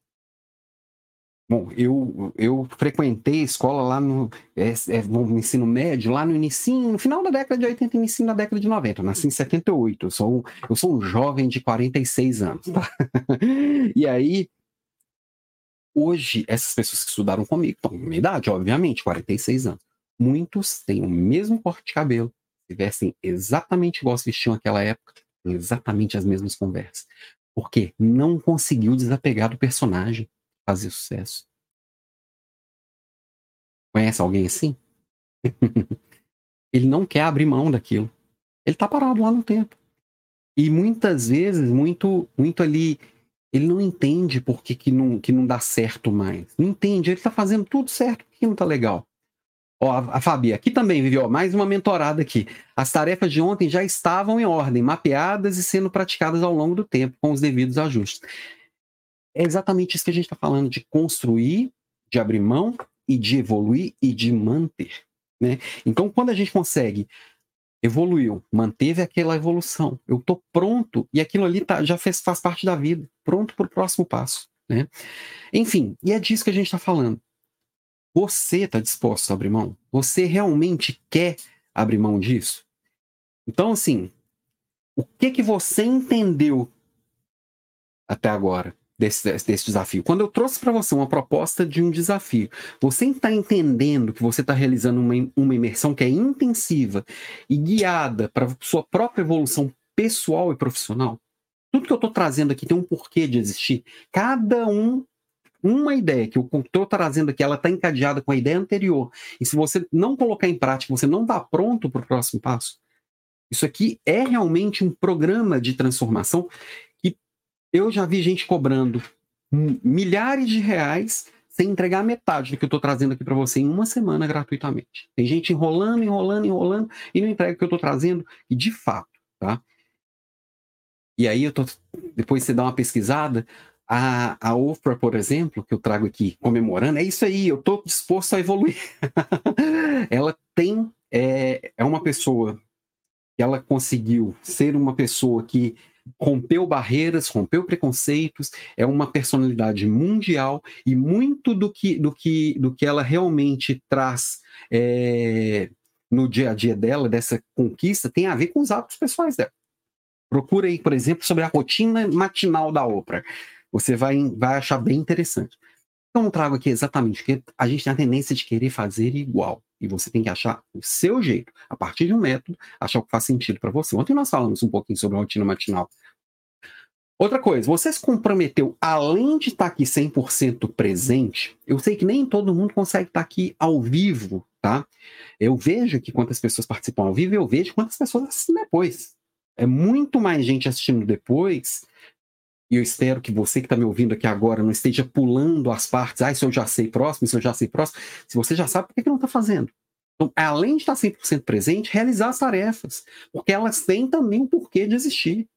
Bom, eu, eu frequentei a escola lá no, é, é, no ensino médio, lá no início, no final da década de oitenta e início da década de noventa. Eu nasci em setenta e oito, eu sou, eu sou um jovem de quarenta e seis anos. Tá? E aí, Hoje, essas pessoas que estudaram comigo estão na minha idade, obviamente, quarenta e seis anos. Muitos têm o mesmo corte de cabelo, se vestem exatamente igual se vestiam naquela época, têm exatamente as mesmas conversas. Porque não conseguiu desapegar do personagem, fazer sucesso. Conhece alguém assim? Ele não quer abrir mão daquilo. Ele tá parado lá no tempo. E muitas vezes, muito, muito ali, ele não entende por que, que, não, que não dá certo mais. Não entende, ele tá fazendo tudo certo, por que não tá legal? Ó, a, a Fabi, aqui também, Vivi, ó, mais uma mentorada aqui. As tarefas de ontem já estavam em ordem, mapeadas e sendo praticadas ao longo do tempo, com os devidos ajustes. É exatamente isso que a gente está falando, de construir, de abrir mão e de evoluir e de manter, né? Então, quando a gente consegue, evoluiu, manteve aquela evolução, eu estou pronto, e aquilo ali tá, já fez, faz parte da vida, pronto para o próximo passo, né? Enfim, e é disso que a gente está falando. Você está disposto a abrir mão? Você realmente quer abrir mão disso? Então, assim, o que que você entendeu até agora desse, desse desafio? Quando eu trouxe para você uma proposta de um desafio, você está entendendo que você está realizando uma, uma imersão que é intensiva e guiada para sua própria evolução pessoal e profissional? Tudo que eu estou trazendo aqui tem um porquê de existir. Cada um, uma ideia que eu estou trazendo aqui, ela está encadeada com a ideia anterior. E se você não colocar em prática, você não está pronto para o próximo passo. Isso aqui é realmente um programa de transformação que eu já vi gente cobrando milhares de reais sem entregar metade do que eu estou trazendo aqui para você em uma semana gratuitamente. Tem gente enrolando, enrolando, enrolando e não entrega o que eu estou trazendo, e de fato, tá? E aí eu tô, depois você dá uma pesquisada, a, a Oprah, por exemplo, que eu trago aqui comemorando, é isso aí, eu estou disposto a evoluir. Ela tem, é, é uma pessoa que ela conseguiu ser uma pessoa que rompeu barreiras, rompeu preconceitos, é uma personalidade mundial, e muito do que, do que, do que ela realmente traz é, no dia a dia dela, dessa conquista, tem a ver com os hábitos pessoais dela. Procura aí, por exemplo, sobre a rotina matinal da Oprah. Você vai, vai achar bem interessante. Então, eu trago aqui exatamente porque a gente tem a tendência de querer fazer igual. E você tem que achar o seu jeito, a partir de um método, achar o que faz sentido para você. Ontem nós falamos um pouquinho sobre a rotina matinal. Outra coisa, você se comprometeu, além de estar aqui cem por cento presente, eu sei que nem todo mundo consegue estar aqui ao vivo, tá? Eu vejo aqui quantas pessoas participam ao vivo e eu vejo quantas pessoas assistem depois. É muito mais gente assistindo depois, e eu espero que você que está me ouvindo aqui agora não esteja pulando as partes, ah, isso eu já sei próximo, isso eu já sei próximo. Se você já sabe, por que, que não está fazendo? Então, além de estar cem por cento presente, realizar as tarefas, porque elas têm também um porquê de existir.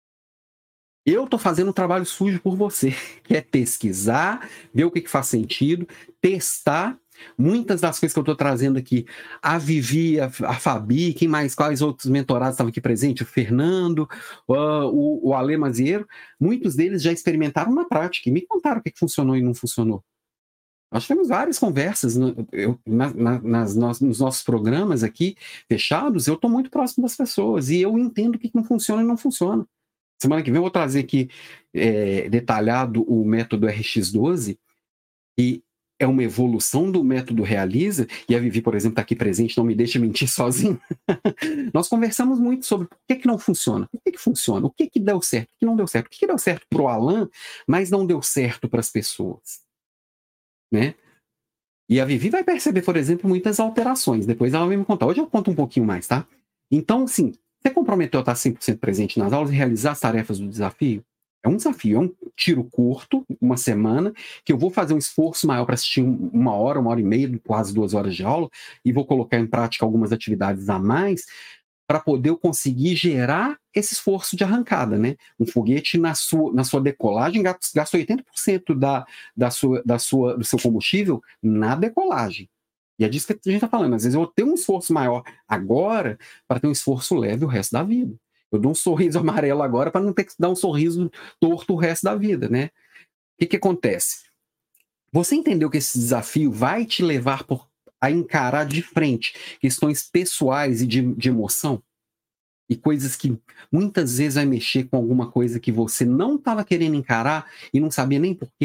Eu estou fazendo um trabalho sujo por você, que é pesquisar, ver o que, que faz sentido, testar. Muitas das coisas que eu estou trazendo aqui, a Vivi, a, a Fabi, quem mais, quais outros mentorados estavam aqui presentes? O Fernando, uh, o, o Ale Mazieiro, muitos deles já experimentaram na prática e me contaram o que, que funcionou e não funcionou. Nós tivemos várias conversas no, eu, na, na, nas, nos, nos nossos programas aqui fechados, eu estou muito próximo das pessoas e eu entendo o que, que não funciona e não funciona. Semana que vem eu vou trazer aqui é, detalhado o método R X doze, e é uma evolução do método Realiza, e a Vivi, por exemplo, está aqui presente, não me deixa mentir sozinho. Nós conversamos muito sobre por que, que não funciona, por que, que funciona, o que, que deu certo, o que não deu certo, o que, que deu certo para o Alan, mas não deu certo para as pessoas, né? E a Vivi vai perceber, por exemplo, muitas alterações, depois ela vai me contar. Hoje eu conto um pouquinho mais, tá? Então, sim, você comprometeu a estar cem por cento presente nas aulas e realizar as tarefas do desafio? É um desafio, é um tiro curto, uma semana, que eu vou fazer um esforço maior para assistir uma hora, uma hora e meia, quase duas horas de aula, e vou colocar em prática algumas atividades a mais, para poder eu conseguir gerar esse esforço de arrancada, né? Um foguete na sua, na sua decolagem gasta oitenta por cento da, da sua, da sua, do seu combustível na decolagem. E é disso que a gente está falando. Às vezes eu vou ter um esforço maior agora para ter um esforço leve o resto da vida. Eu dou um sorriso amarelo agora para não ter que dar um sorriso torto o resto da vida, né? O que, que acontece? Você entendeu que esse desafio vai te levar por, a encarar de frente questões pessoais e de, de emoção? E coisas que muitas vezes vai mexer com alguma coisa que você não estava querendo encarar e não sabia nem por quê.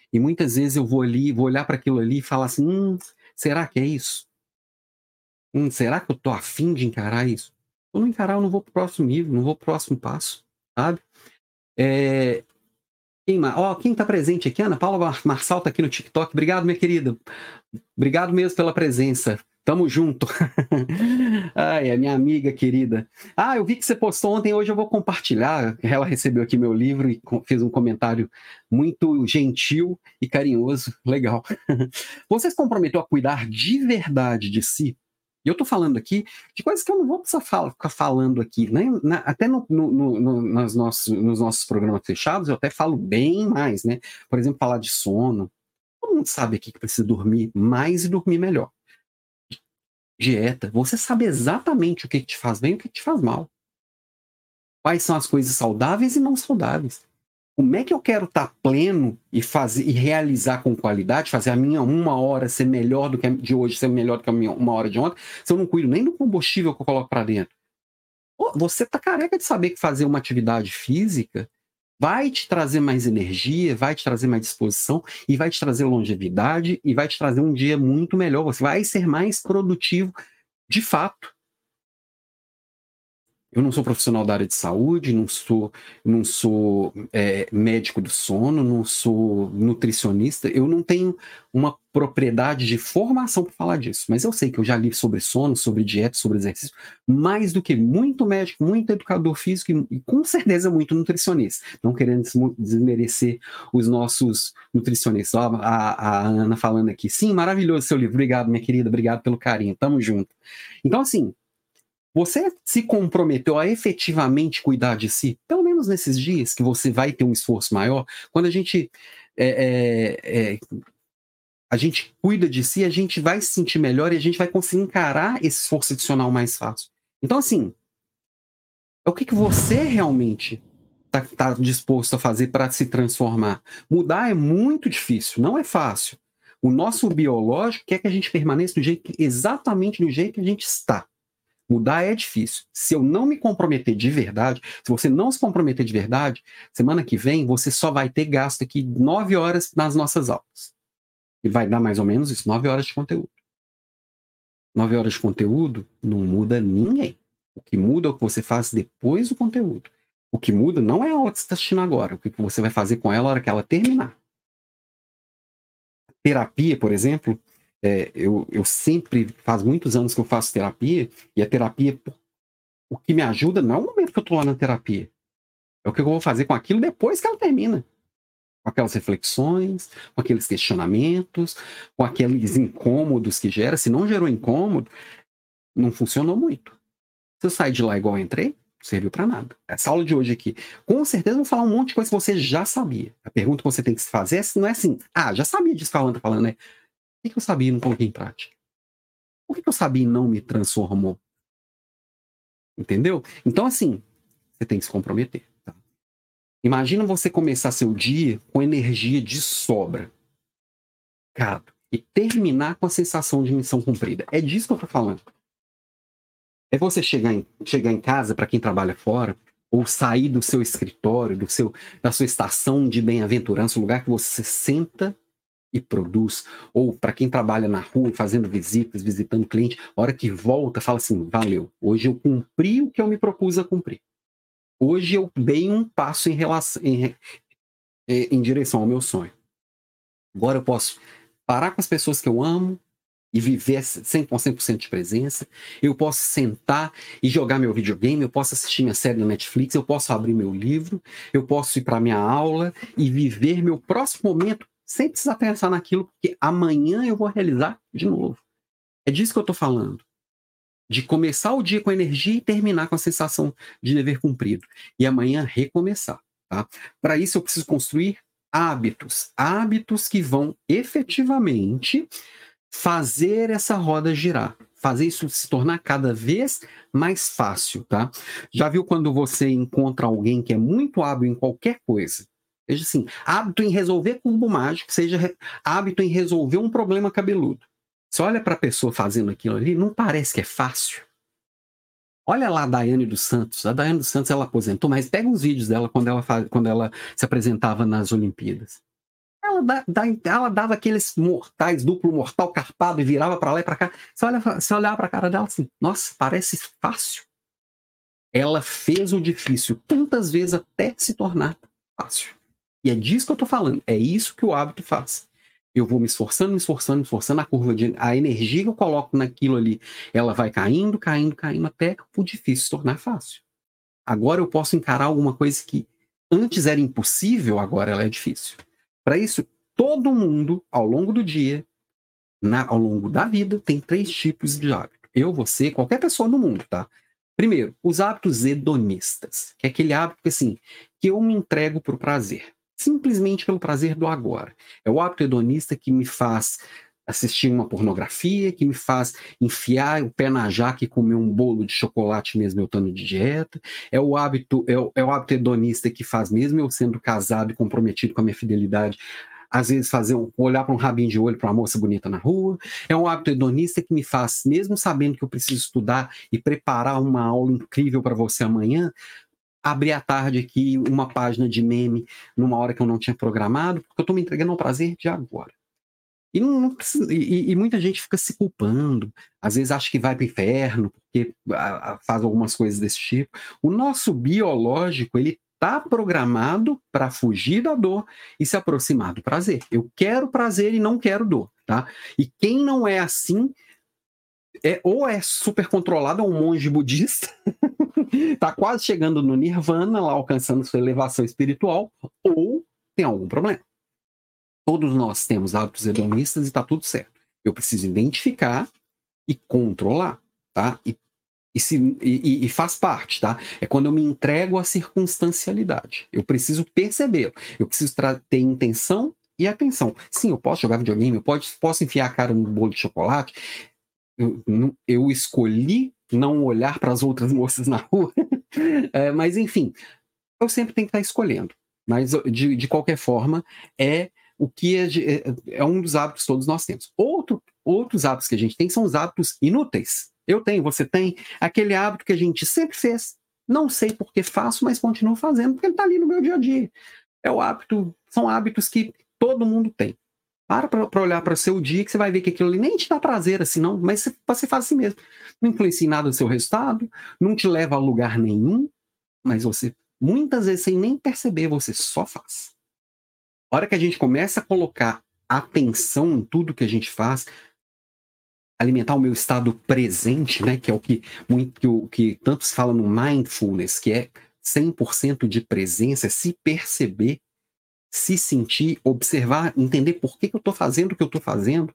E muitas vezes eu vou ali, vou olhar para aquilo ali e falar assim: hum, será que é isso? Hum, será que eu tô afim de encarar isso? Se eu não encarar, eu não vou pro próximo nível, não vou pro próximo passo, sabe? É, quem, ma- ó, quem tá presente aqui? Ana Paula Mar- Marçal tá aqui no TikTok. Obrigado, minha querida. Obrigado mesmo pela presença. Tamo junto. Ai, é minha amiga querida. Ah, eu vi que você postou ontem, hoje eu vou compartilhar. Ela recebeu aqui meu livro e co- fez um comentário muito gentil e carinhoso. Legal. Você se comprometeu a cuidar de verdade de si? E eu tô falando aqui de coisas que eu não vou precisar fala- ficar falando aqui, né? Na- até no, no- no- no- nas nossos, nos nossos programas fechados, eu até falo bem mais, né? Por exemplo, falar de sono. Todo mundo sabe aqui que precisa dormir mais e dormir melhor. Dieta. Você sabe exatamente o que te faz bem e o que te faz mal. Quais são as coisas saudáveis e não saudáveis. Como é que eu quero estar pleno e fazer e realizar com qualidade, fazer a minha uma hora ser melhor do que a de hoje, ser melhor do que a minha uma hora de ontem, se eu não cuido nem do combustível que eu coloco para dentro? Pô, você tá careca de saber que fazer uma atividade física vai te trazer mais energia, vai te trazer mais disposição e vai te trazer longevidade e vai te trazer um dia muito melhor. Você vai ser mais produtivo de fato. Eu não sou profissional da área de saúde, não sou, não sou é, médico do sono, não sou nutricionista, eu não tenho uma propriedade de formação para falar disso, mas eu sei que eu já li sobre sono, sobre dieta, sobre exercício, mais do que muito médico, muito educador físico e, e com certeza muito nutricionista. Não querendo desmerecer os nossos nutricionistas. Ó, a, a Ana falando aqui, sim, maravilhoso seu livro, obrigado, minha querida, obrigado pelo carinho, tamo junto. Então, assim, você se comprometeu a efetivamente cuidar de si, pelo menos nesses dias que você vai ter um esforço maior? Quando a gente é, é, é, a gente cuida de si, a gente vai se sentir melhor e a gente vai conseguir encarar esse esforço adicional mais fácil. Então, assim, é o que, que você realmente está tá disposto a fazer para se transformar? Mudar é muito difícil, não é fácil. O nosso biológico quer que a gente permaneça do jeito, exatamente do jeito que a gente está. Mudar é difícil. Se eu não me comprometer de verdade, se você não se comprometer de verdade, semana que vem você só vai ter gasto aqui nove horas nas nossas aulas. E vai dar mais ou menos isso, nove horas de conteúdo. Nove horas de conteúdo não muda ninguém. O que muda é o que você faz depois do conteúdo. O que muda não é a aula que você está assistindo agora, o que você vai fazer com ela na hora que ela terminar. Terapia, por exemplo, é, eu, eu sempre, faz muitos anos que eu faço terapia, e a terapia, o que me ajuda não é o momento que eu estou lá na terapia. É o que eu vou fazer com aquilo depois que ela termina. Com aquelas reflexões, com aqueles questionamentos, com aqueles incômodos que gera. Se não gerou incômodo, não funcionou muito. Se eu sair de lá igual eu entrei, não serviu para nada. Essa aula de hoje aqui, com certeza eu vou falar um monte de coisa que você já sabia. A pergunta que você tem que se fazer não é assim, ah, já sabia disso que a Alan tá falando, né? O que eu sabia e não coloquei em prática? O que eu sabia e não me transformou? Entendeu? Então, assim, você tem que se comprometer. Tá? Imagina você começar seu dia com energia de sobra. Cara, e terminar com a sensação de missão cumprida. É disso que eu tô falando. É você chegar em, chegar em casa, para quem trabalha fora, ou sair do seu escritório, do seu, da sua estação de bem-aventurança, o lugar que você senta e produz. Ou para quem trabalha na rua, fazendo visitas, visitando cliente, a hora que volta, fala assim, valeu, hoje eu cumpri o que eu me propus a cumprir. Hoje eu dei um passo em, relação, em, em direção ao meu sonho. Agora eu posso parar com as pessoas que eu amo e viver cem por cento de presença. Eu posso sentar e jogar meu videogame, eu posso assistir minha série na Netflix, eu posso abrir meu livro, eu posso ir para minha aula e viver meu próximo momento sem precisar pensar naquilo, porque amanhã eu vou realizar de novo. É disso que eu estou falando. De começar o dia com energia e terminar com a sensação de dever cumprido. E amanhã recomeçar. Tá? Para isso eu preciso construir hábitos. Hábitos que vão efetivamente fazer essa roda girar. Fazer isso se tornar cada vez mais fácil. Tá? Já viu quando você encontra alguém que é muito hábil em qualquer coisa? Veja assim, hábito em resolver cubo mágico, seja hábito em resolver um problema cabeludo. Você olha para a pessoa fazendo aquilo ali, não parece que é fácil? Olha lá a Daiane dos Santos. A Daiane dos Santos, ela aposentou, mas pega uns vídeos dela quando ela, faz, quando ela se apresentava nas Olimpíadas. Ela, dá, dá, ela dava aqueles mortais, duplo mortal carpado e virava para lá e para cá. Você, olha, você olhava para a cara dela assim, nossa, parece fácil. Ela fez o difícil tantas vezes até se tornar fácil. E é disso que eu estou falando. É isso que o hábito faz. Eu vou me esforçando, me esforçando, me esforçando, a curva de a energia que eu coloco naquilo ali, ela vai caindo, caindo, caindo, até o difícil se tornar fácil. Agora eu posso encarar alguma coisa que antes era impossível, agora ela é difícil. Para isso, todo mundo, ao longo do dia, na, ao longo da vida, tem três tipos de hábito. Eu, você, qualquer pessoa no mundo, tá? Primeiro, os hábitos hedonistas, que é aquele hábito que, assim, que eu me entrego para o prazer, simplesmente pelo prazer do agora. É o hábito hedonista que me faz assistir uma pornografia, que me faz enfiar o pé na jaca e comer um bolo de chocolate mesmo eu estando de dieta. É o hábito, é o, é o hábito hedonista que faz, mesmo eu sendo casado e comprometido com a minha fidelidade, às vezes fazer um, olhar para um rabinho de olho para uma moça bonita na rua. É um hábito hedonista que me faz, mesmo sabendo que eu preciso estudar e preparar uma aula incrível para você amanhã, abrir à tarde aqui uma página de meme numa hora que eu não tinha programado, porque eu estou me entregando ao prazer de agora. E, não, não precisa, e, e muita gente fica se culpando, às vezes acha que vai para o inferno, porque a, a, faz algumas coisas desse tipo. O nosso biológico, ele está programado para fugir da dor e se aproximar do prazer. Eu quero prazer e não quero dor, tá? E quem não é assim, é, ou é super controlado, é um monge budista, está quase chegando no nirvana, lá alcançando sua elevação espiritual, ou tem algum problema. Todos nós temos hábitos hedonistas e está tudo certo. Eu preciso identificar e controlar, tá? E, e, se, e, e faz parte, tá? É quando eu me entrego à circunstancialidade. Eu preciso perceber, eu preciso ter intenção e atenção. Sim, eu posso jogar videogame, eu posso, posso enfiar a cara no bolo de chocolate. Eu, eu escolhi não olhar para as outras moças na rua, é, mas enfim, eu sempre tenho que estar escolhendo. Mas, de, de qualquer forma, é o que é, é, é um dos hábitos que todos nós temos. Outro, outros hábitos que a gente tem são os hábitos inúteis. Eu tenho, você tem. Aquele hábito que a gente sempre fez. Não sei por que faço, mas continuo fazendo, porque ele está ali no meu dia a dia. É o hábito, são hábitos que todo mundo tem. Para para olhar para o seu dia, que você vai ver que aquilo ali nem te dá prazer assim, não, mas você, você faz assim mesmo. Não influencia em nada o seu resultado, não te leva a lugar nenhum, mas você, muitas vezes, sem nem perceber, você só faz. A hora que a gente começa a colocar atenção em tudo que a gente faz, alimentar o meu estado presente, né, que é o que, muito, que, o, que tanto se fala no mindfulness, que é cem por cento de presença, se perceber, se sentir, observar, entender por que, que eu estou fazendo o que eu estou fazendo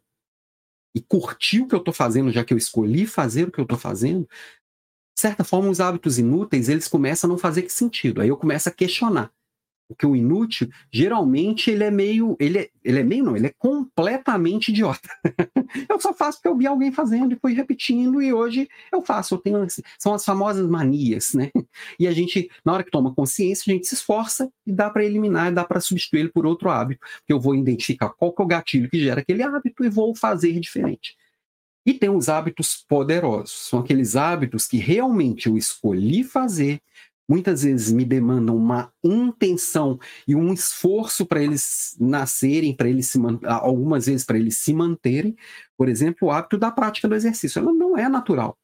e curtir o que eu estou fazendo, já que eu escolhi fazer o que eu estou fazendo. De certa forma, os hábitos inúteis, eles começam a não fazer sentido. Aí eu começo a questionar. Porque o inútil, geralmente, ele é meio... Ele é, ele é meio, não, ele é completamente idiota. Eu só faço porque eu vi alguém fazendo e fui repetindo, e hoje eu faço. Eu tenho, são as famosas manias, né? E a gente, na hora que toma consciência, a gente se esforça e dá para eliminar, dá para substituir ele por outro hábito. Porque eu vou identificar qual que é o gatilho que gera aquele hábito e vou fazer diferente. E tem os hábitos poderosos. São aqueles hábitos que realmente eu escolhi fazer, muitas vezes me demandam uma intenção e um esforço para eles nascerem, para eles se algumas vezes para eles se manterem. Por exemplo, o hábito da prática do exercício. Ela não é natural.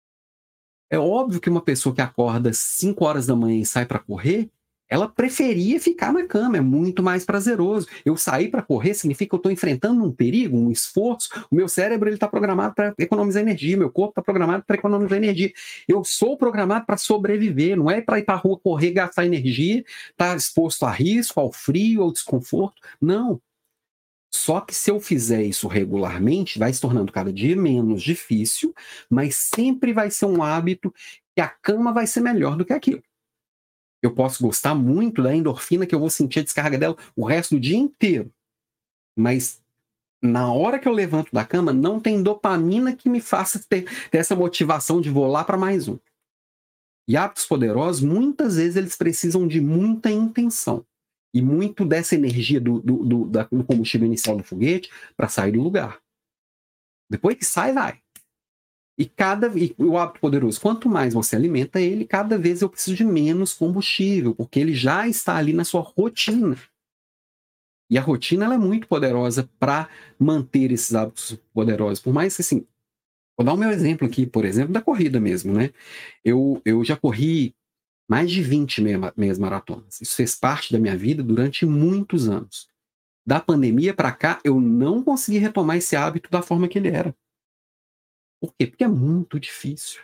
É óbvio que uma pessoa que acorda às cinco horas da manhã e sai para correr, ela preferia ficar na cama, é muito mais prazeroso. Eu sair para correr significa que eu estou enfrentando um perigo, um esforço. O meu cérebro está programado para economizar energia, meu corpo está programado para economizar energia. Eu sou programado para sobreviver, não é para ir para a rua correr, gastar energia, estar tá exposto a risco, ao frio, ao desconforto. Não. Só que se eu fizer isso regularmente, vai se tornando cada dia menos difícil, mas sempre vai ser um hábito que a cama vai ser melhor do que aquilo. Eu posso gostar muito da endorfina, que eu vou sentir a descarga dela o resto do dia inteiro. Mas na hora que eu levanto da cama, não tem dopamina que me faça ter, ter essa motivação de vou lá para mais um. E hábitos poderosos, muitas vezes, eles precisam de muita intenção. E muito dessa energia do, do, do, do combustível inicial do foguete para sair do lugar. Depois que sai, vai. E, cada, e o hábito poderoso, quanto mais você alimenta ele, cada vez eu preciso de menos combustível, porque ele já está ali na sua rotina. E a rotina ela é muito poderosa para manter esses hábitos poderosos. Por mais que, assim, vou dar o meu exemplo aqui, por exemplo, da corrida mesmo, né? Eu, eu já corri mais de vinte meia- meias maratonas. Isso fez parte da minha vida durante muitos anos. Da pandemia para cá, eu não consegui retomar esse hábito da forma que ele era. Por quê? Porque é muito difícil.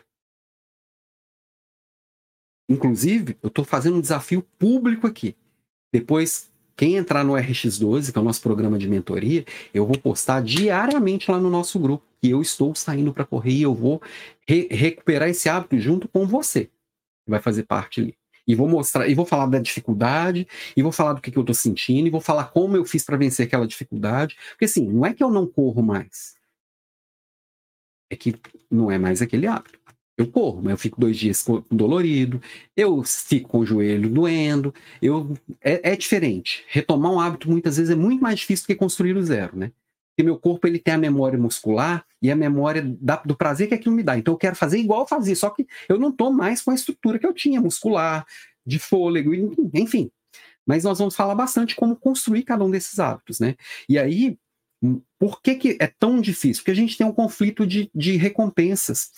Inclusive, eu estou fazendo um desafio público aqui. Depois, quem entrar no R X doze, que é o nosso programa de mentoria, eu vou postar diariamente lá no nosso grupo que eu estou saindo para correr e eu vou re- recuperar esse hábito junto com você, que vai fazer parte ali. E vou mostrar, e vou falar da dificuldade, e vou falar do que, que eu estou sentindo, e vou falar como eu fiz para vencer aquela dificuldade. Porque assim, não é que eu não corro mais, é que não é mais aquele hábito. Eu corro, mas eu fico dois dias dolorido, eu fico com o joelho doendo, eu, é, é diferente. Retomar um hábito muitas vezes é muito mais difícil do que construir o zero, né? Porque meu corpo ele tem a memória muscular e a memória da, do prazer que aquilo me dá. Então eu quero fazer igual eu fazia, só que eu não estou mais com a estrutura que eu tinha, muscular, de fôlego, enfim. Mas nós vamos falar bastante como construir cada um desses hábitos, né? E aí, por que, que é tão difícil? Porque a gente tem um conflito de, de recompensas.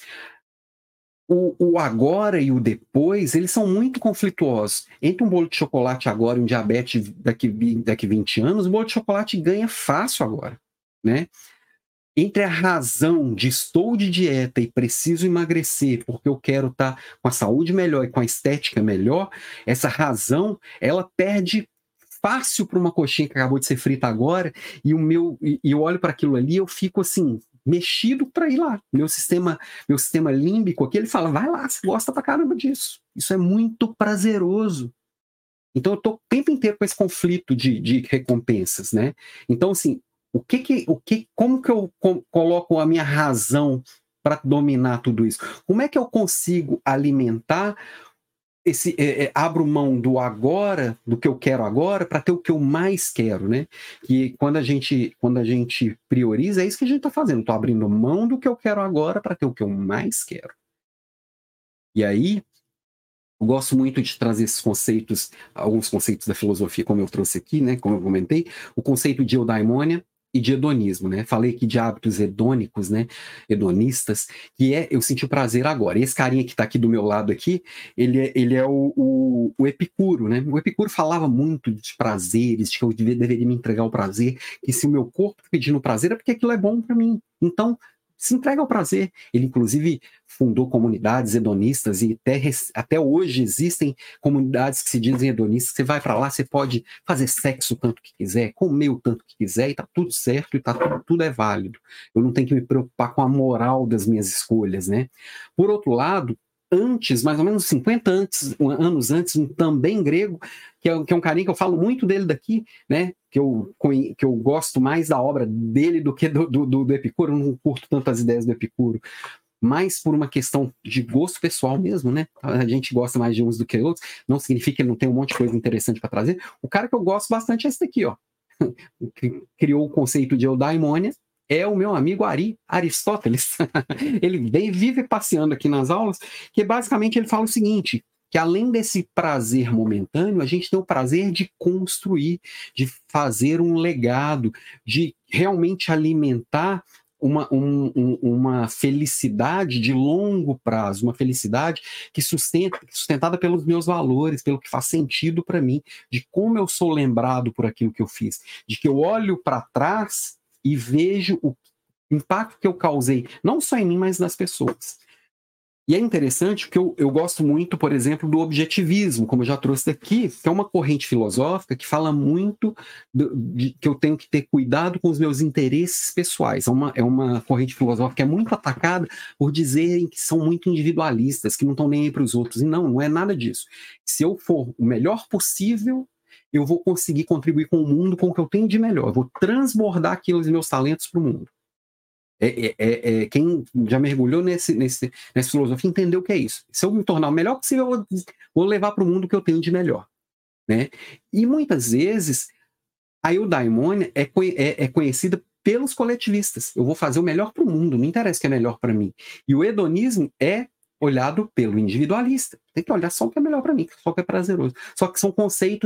O, o agora e o depois, eles são muito conflituosos. Entre um bolo de chocolate agora e um diabetes daqui, daqui vinte anos, o bolo de chocolate ganha fácil agora, né? Entre a razão de estou de dieta e preciso emagrecer porque eu quero estar com a saúde melhor e com a estética melhor, essa razão, ela perde fácil para uma coxinha que acabou de ser frita agora, e o meu e eu olho para aquilo ali, eu fico assim, mexido para ir lá. Meu sistema, meu sistema límbico aqui, ele fala: "Vai lá, você gosta pra caramba disso". Isso é muito prazeroso. Então eu tô o tempo inteiro com esse conflito de, de recompensas, né? Então assim, o que que, o que, como que eu co- coloco a minha razão para dominar tudo isso? Como é que eu consigo alimentar esse, é, é, abro mão do agora, do que eu quero agora, para ter o que eu mais quero, né? Que quando a gente, quando a gente prioriza, é isso que a gente está fazendo. Estou abrindo mão do que eu quero agora para ter o que eu mais quero. E aí, eu gosto muito de trazer esses conceitos, alguns conceitos da filosofia, como eu trouxe aqui, né? Como eu comentei, o conceito de eudaimonia e de hedonismo, né? Falei aqui de hábitos hedônicos, né? Hedonistas, que é eu sentir o prazer agora. E esse carinha que está aqui do meu lado aqui, ele é, ele é o, o, o Epicuro, né? O Epicuro falava muito de prazeres, de que eu devia, deveria me entregar ao prazer, que se o meu corpo pedindo prazer é porque aquilo é bom para mim. Então, se entrega ao prazer. Ele, inclusive, fundou comunidades hedonistas e até, até hoje existem comunidades que se dizem hedonistas. Você vai para lá, você pode fazer sexo o tanto que quiser, comer o tanto que quiser, e tá tudo certo, e tá tudo, tudo é válido. Eu não tenho que me preocupar com a moral das minhas escolhas, né? Por outro lado, antes, mais ou menos cinquenta antes, anos antes, um também grego, que é, que é um carinha que eu falo muito dele daqui, né? Que eu, que eu gosto mais da obra dele do que do, do, do Epicuro. Eu não curto tantas ideias do Epicuro, mas por uma questão de gosto pessoal mesmo, né? A gente gosta mais de uns do que outros, não significa que ele não tem um monte de coisa interessante para trazer. O cara que eu gosto bastante é esse daqui, ó. Que criou o conceito de eudaimonia, é o meu amigo Ari, Aristóteles. Ele vem, vive passeando aqui nas aulas, que basicamente ele fala o seguinte, que além desse prazer momentâneo, a gente tem o prazer de construir, de fazer um legado, de realmente alimentar uma, um, um, uma felicidade de longo prazo, uma felicidade que sustenta, sustentada pelos meus valores, pelo que faz sentido para mim, de como eu sou lembrado por aquilo que eu fiz, de que eu olho para trás e vejo o impacto que eu causei, não só em mim, mas nas pessoas. E é interessante porque eu, eu gosto muito, por exemplo, do objetivismo, como eu já trouxe daqui, que é uma corrente filosófica que fala muito do, de que eu tenho que ter cuidado com os meus interesses pessoais. É uma, é uma corrente filosófica que é muito atacada por dizerem que são muito individualistas, que não estão nem aí para os outros. E não, não é nada disso. Se eu for o melhor possível, eu vou conseguir contribuir com o mundo com o que eu tenho de melhor. Eu vou transbordar aqueles meus talentos para o mundo. É, é, é, é, quem já mergulhou nesse, nesse, nessa filosofia entendeu o que é isso. Se eu me tornar o melhor possível, eu vou, vou levar para o mundo o que eu tenho de melhor. Né? E muitas vezes a eudaimonia é, é, é conhecida pelos coletivistas. Eu vou fazer o melhor para o mundo, não interessa o que é melhor para mim. E o hedonismo é olhado pelo individualista. Tem que olhar só o que é melhor para mim, só o que é prazeroso. Só que são conceitos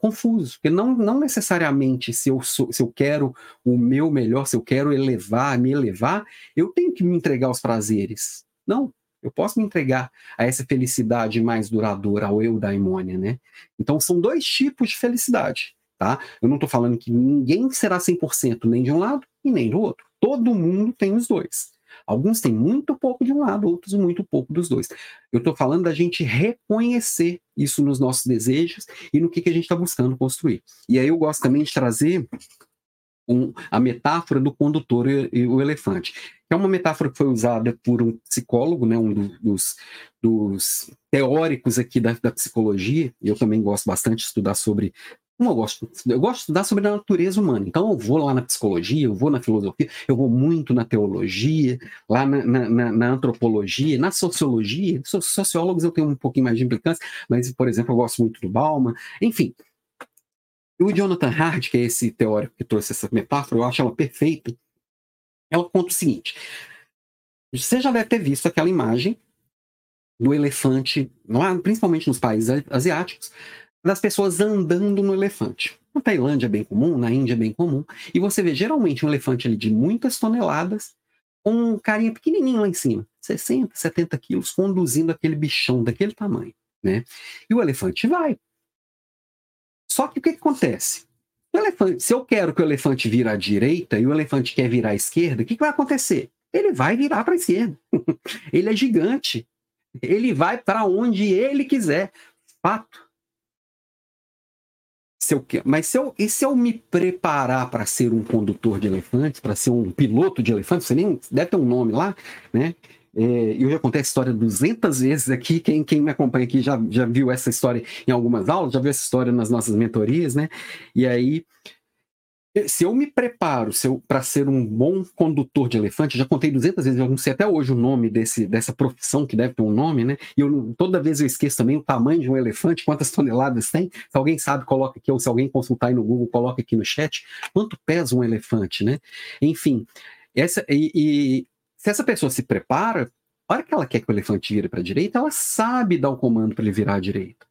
confuso, porque não, não necessariamente se eu, sou, se eu quero o meu melhor, se eu quero elevar, me elevar, eu tenho que me entregar aos prazeres. Não, eu posso me entregar a essa felicidade mais duradoura, ao eudaimonia, né? Então são dois tipos de felicidade, tá? Eu não estou falando que ninguém será cem por cento nem de um lado e nem do outro. Todo mundo tem os dois. Alguns têm muito pouco de um lado, outros muito pouco dos dois. Eu estou falando da gente reconhecer isso nos nossos desejos e no que, que a gente está buscando construir. E aí eu gosto também de trazer um, a metáfora do condutor e, e o elefante, que é uma metáfora que foi usada por um psicólogo, né, um do, dos, dos teóricos aqui da, da psicologia, e eu também gosto bastante de estudar sobre Como eu gosto, eu gosto de estudar sobre a natureza humana. Então eu vou lá na psicologia, eu vou na filosofia, eu vou muito na teologia, lá na, na, na antropologia, na sociologia. Sociólogos eu tenho um pouquinho mais de implicância, mas, por exemplo, eu gosto muito do Bauman. Enfim, o Jonathan Hart, que é esse teórico que trouxe essa metáfora, eu acho ela perfeita. Ela conta o seguinte: você já deve ter visto aquela imagem do elefante, lá, principalmente nos países asiáticos, das pessoas andando no elefante. Na Tailândia é bem comum, na Índia é bem comum, e você vê geralmente um elefante ali de muitas toneladas, com um carinha pequenininho lá em cima, sessenta, setenta quilos, conduzindo aquele bichão daquele tamanho, né? E o elefante vai. Só que o que, que acontece? O elefante, se eu quero que o elefante vire à direita e o elefante quer virar à esquerda, o que, que vai acontecer? Ele vai virar para a esquerda. Ele é gigante. Ele vai para onde ele quiser. Fato. Se eu, mas se eu, e se eu me preparar para ser um condutor de elefantes, para ser um piloto de elefantes, você nem deve ter um nome lá, né? É, eu já contei essa história duzentas vezes aqui, quem, quem me acompanha aqui já, já viu essa história em algumas aulas, já viu essa história nas nossas mentorias, né? E aí, se eu me preparo para ser um bom condutor de elefante, já contei duzentas vezes, eu não sei até hoje o nome desse, dessa profissão, que deve ter um nome, né? E eu, toda vez eu esqueço também o tamanho de um elefante, quantas toneladas tem. Se alguém sabe, coloca aqui, ou se alguém consultar aí no Google, coloca aqui no chat, quanto pesa um elefante, né? Enfim, essa, e, e se essa pessoa se prepara, a hora que ela quer que o elefante vire para a direita, ela sabe dar o comando para ele virar à direita.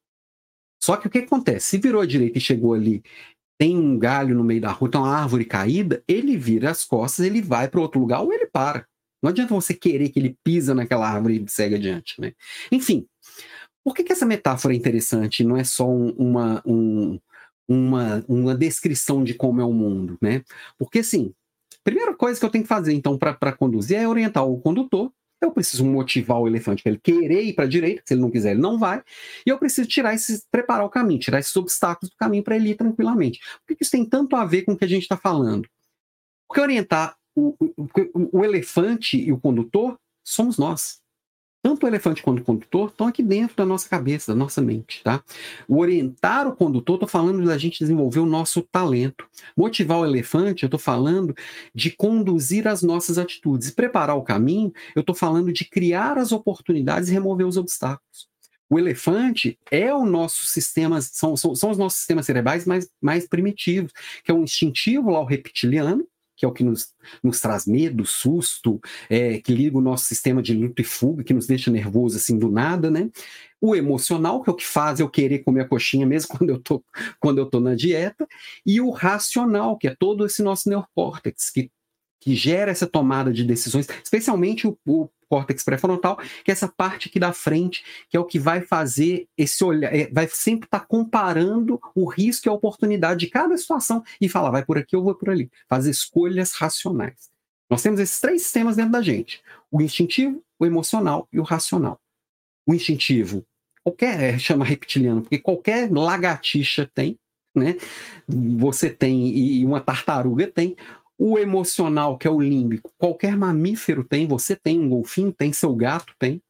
Só que o que acontece? Se virou à direita e chegou ali, tem um galho no meio da rua, tem uma árvore caída, ele vira as costas, ele vai para outro lugar ou ele para. Não adianta você querer que ele pisa naquela árvore e segue adiante, né? Enfim, por que, que essa metáfora é interessante? Não é só um, uma, um, uma, uma descrição de como é o mundo, né? Porque, assim, a primeira coisa que eu tenho que fazer, então, para conduzir é orientar o condutor. Eu preciso motivar o elefante para ele querer ir para a direita, se ele não quiser, ele não vai. E eu preciso tirar esses, preparar o caminho, tirar esses obstáculos do caminho para ele ir tranquilamente. Por que isso tem tanto a ver com o que a gente está falando? Porque orientar o, o, o elefante e o condutor somos nós. Tanto o elefante quanto o condutor estão aqui dentro da nossa cabeça, da nossa mente, tá? O orientar o condutor, estou falando da gente desenvolver o nosso talento. Motivar o elefante, eu estou falando de conduzir as nossas atitudes. E preparar o caminho, eu estou falando de criar as oportunidades e remover os obstáculos. O elefante é o nosso sistema, são, são, são os nossos sistemas cerebrais mais, mais primitivos, que é o instintivo lá, o reptiliano, que é o que nos, nos traz medo, susto, é, que liga o nosso sistema de luta e fuga, que nos deixa nervoso assim do nada, né? O emocional, que é o que faz eu querer comer a coxinha mesmo quando eu tô, quando eu tô na dieta, e o racional, que é todo esse nosso neocórtex, que, que gera essa tomada de decisões, especialmente o, o córtex pré-frontal, que é essa parte aqui da frente, que é o que vai fazer esse olhar, vai sempre estar tá comparando o risco e a oportunidade de cada situação e falar, vai por aqui ou vou por ali. Fazer escolhas racionais. Nós temos esses três sistemas dentro da gente: o instintivo, o emocional e o racional. O instintivo, qualquer, chama reptiliano, porque qualquer lagartixa tem, né? Você tem, e uma tartaruga tem. O emocional, que é o límbico, qualquer mamífero tem, você tem, um golfinho tem, seu gato tem.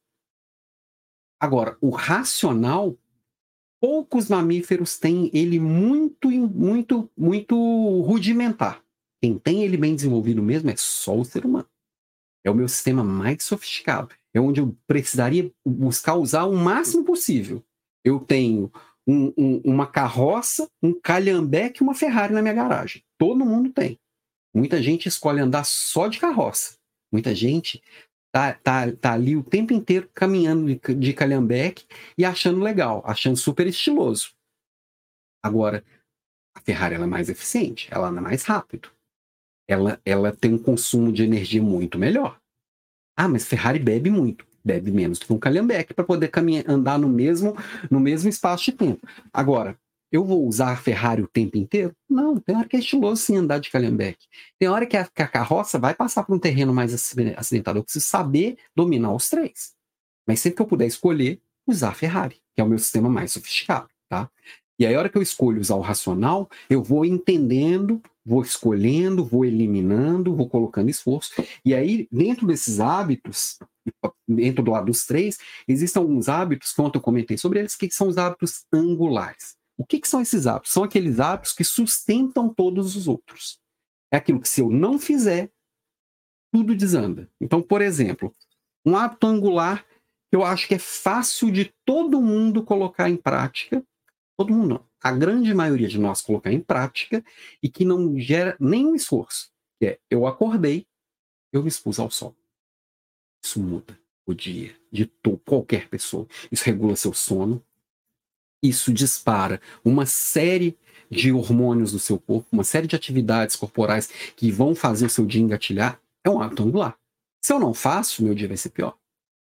Agora, o racional, poucos mamíferos têm ele muito, muito, muito rudimentar. Quem tem ele bem desenvolvido mesmo é só o ser humano. É o meu sistema mais sofisticado. É onde eu precisaria buscar usar o máximo possível. Eu tenho um, um, uma carroça, um calhambeque e uma Ferrari na minha garagem. Todo mundo tem. Muita gente escolhe andar só de carroça. Muita gente tá, tá, tá ali o tempo inteiro caminhando de, de calhambeque e achando legal, achando super estiloso. Agora, a Ferrari ela é mais eficiente, ela anda mais rápido. Ela, ela tem um consumo de energia muito melhor. Ah, mas Ferrari bebe muito. Bebe menos do que um Calhambeque para poder caminhar, andar no mesmo, no mesmo espaço de tempo. Agora, eu vou usar a Ferrari o tempo inteiro? Não, tem hora que é estiloso sim andar de Calhambeque. Tem hora que a, que a carroça vai passar por um terreno mais acidentado. Eu preciso saber dominar os três. Mas sempre que eu puder escolher, usar a Ferrari, que é o meu sistema mais sofisticado, tá? E aí, a hora que eu escolho usar o racional, eu vou entendendo, vou escolhendo, vou eliminando, vou colocando esforço. E aí, dentro desses hábitos, dentro do lado dos três, existem alguns hábitos, que ontem eu comentei sobre eles, que são os hábitos angulares. O que, que são esses hábitos? São aqueles hábitos que sustentam todos os outros. É aquilo que, se eu não fizer, tudo desanda. Então, por exemplo, um hábito angular que eu acho que é fácil de todo mundo colocar em prática, todo mundo não, a grande maioria de nós colocar em prática e que não gera nenhum esforço, que é, eu acordei, eu me expus ao sol. Isso muda o dia de qualquer pessoa. Isso regula seu sono, isso dispara uma série de hormônios do seu corpo, uma série de atividades corporais que vão fazer o seu dia engatilhar. É um hábito angular. Se eu não faço, meu dia vai ser pior.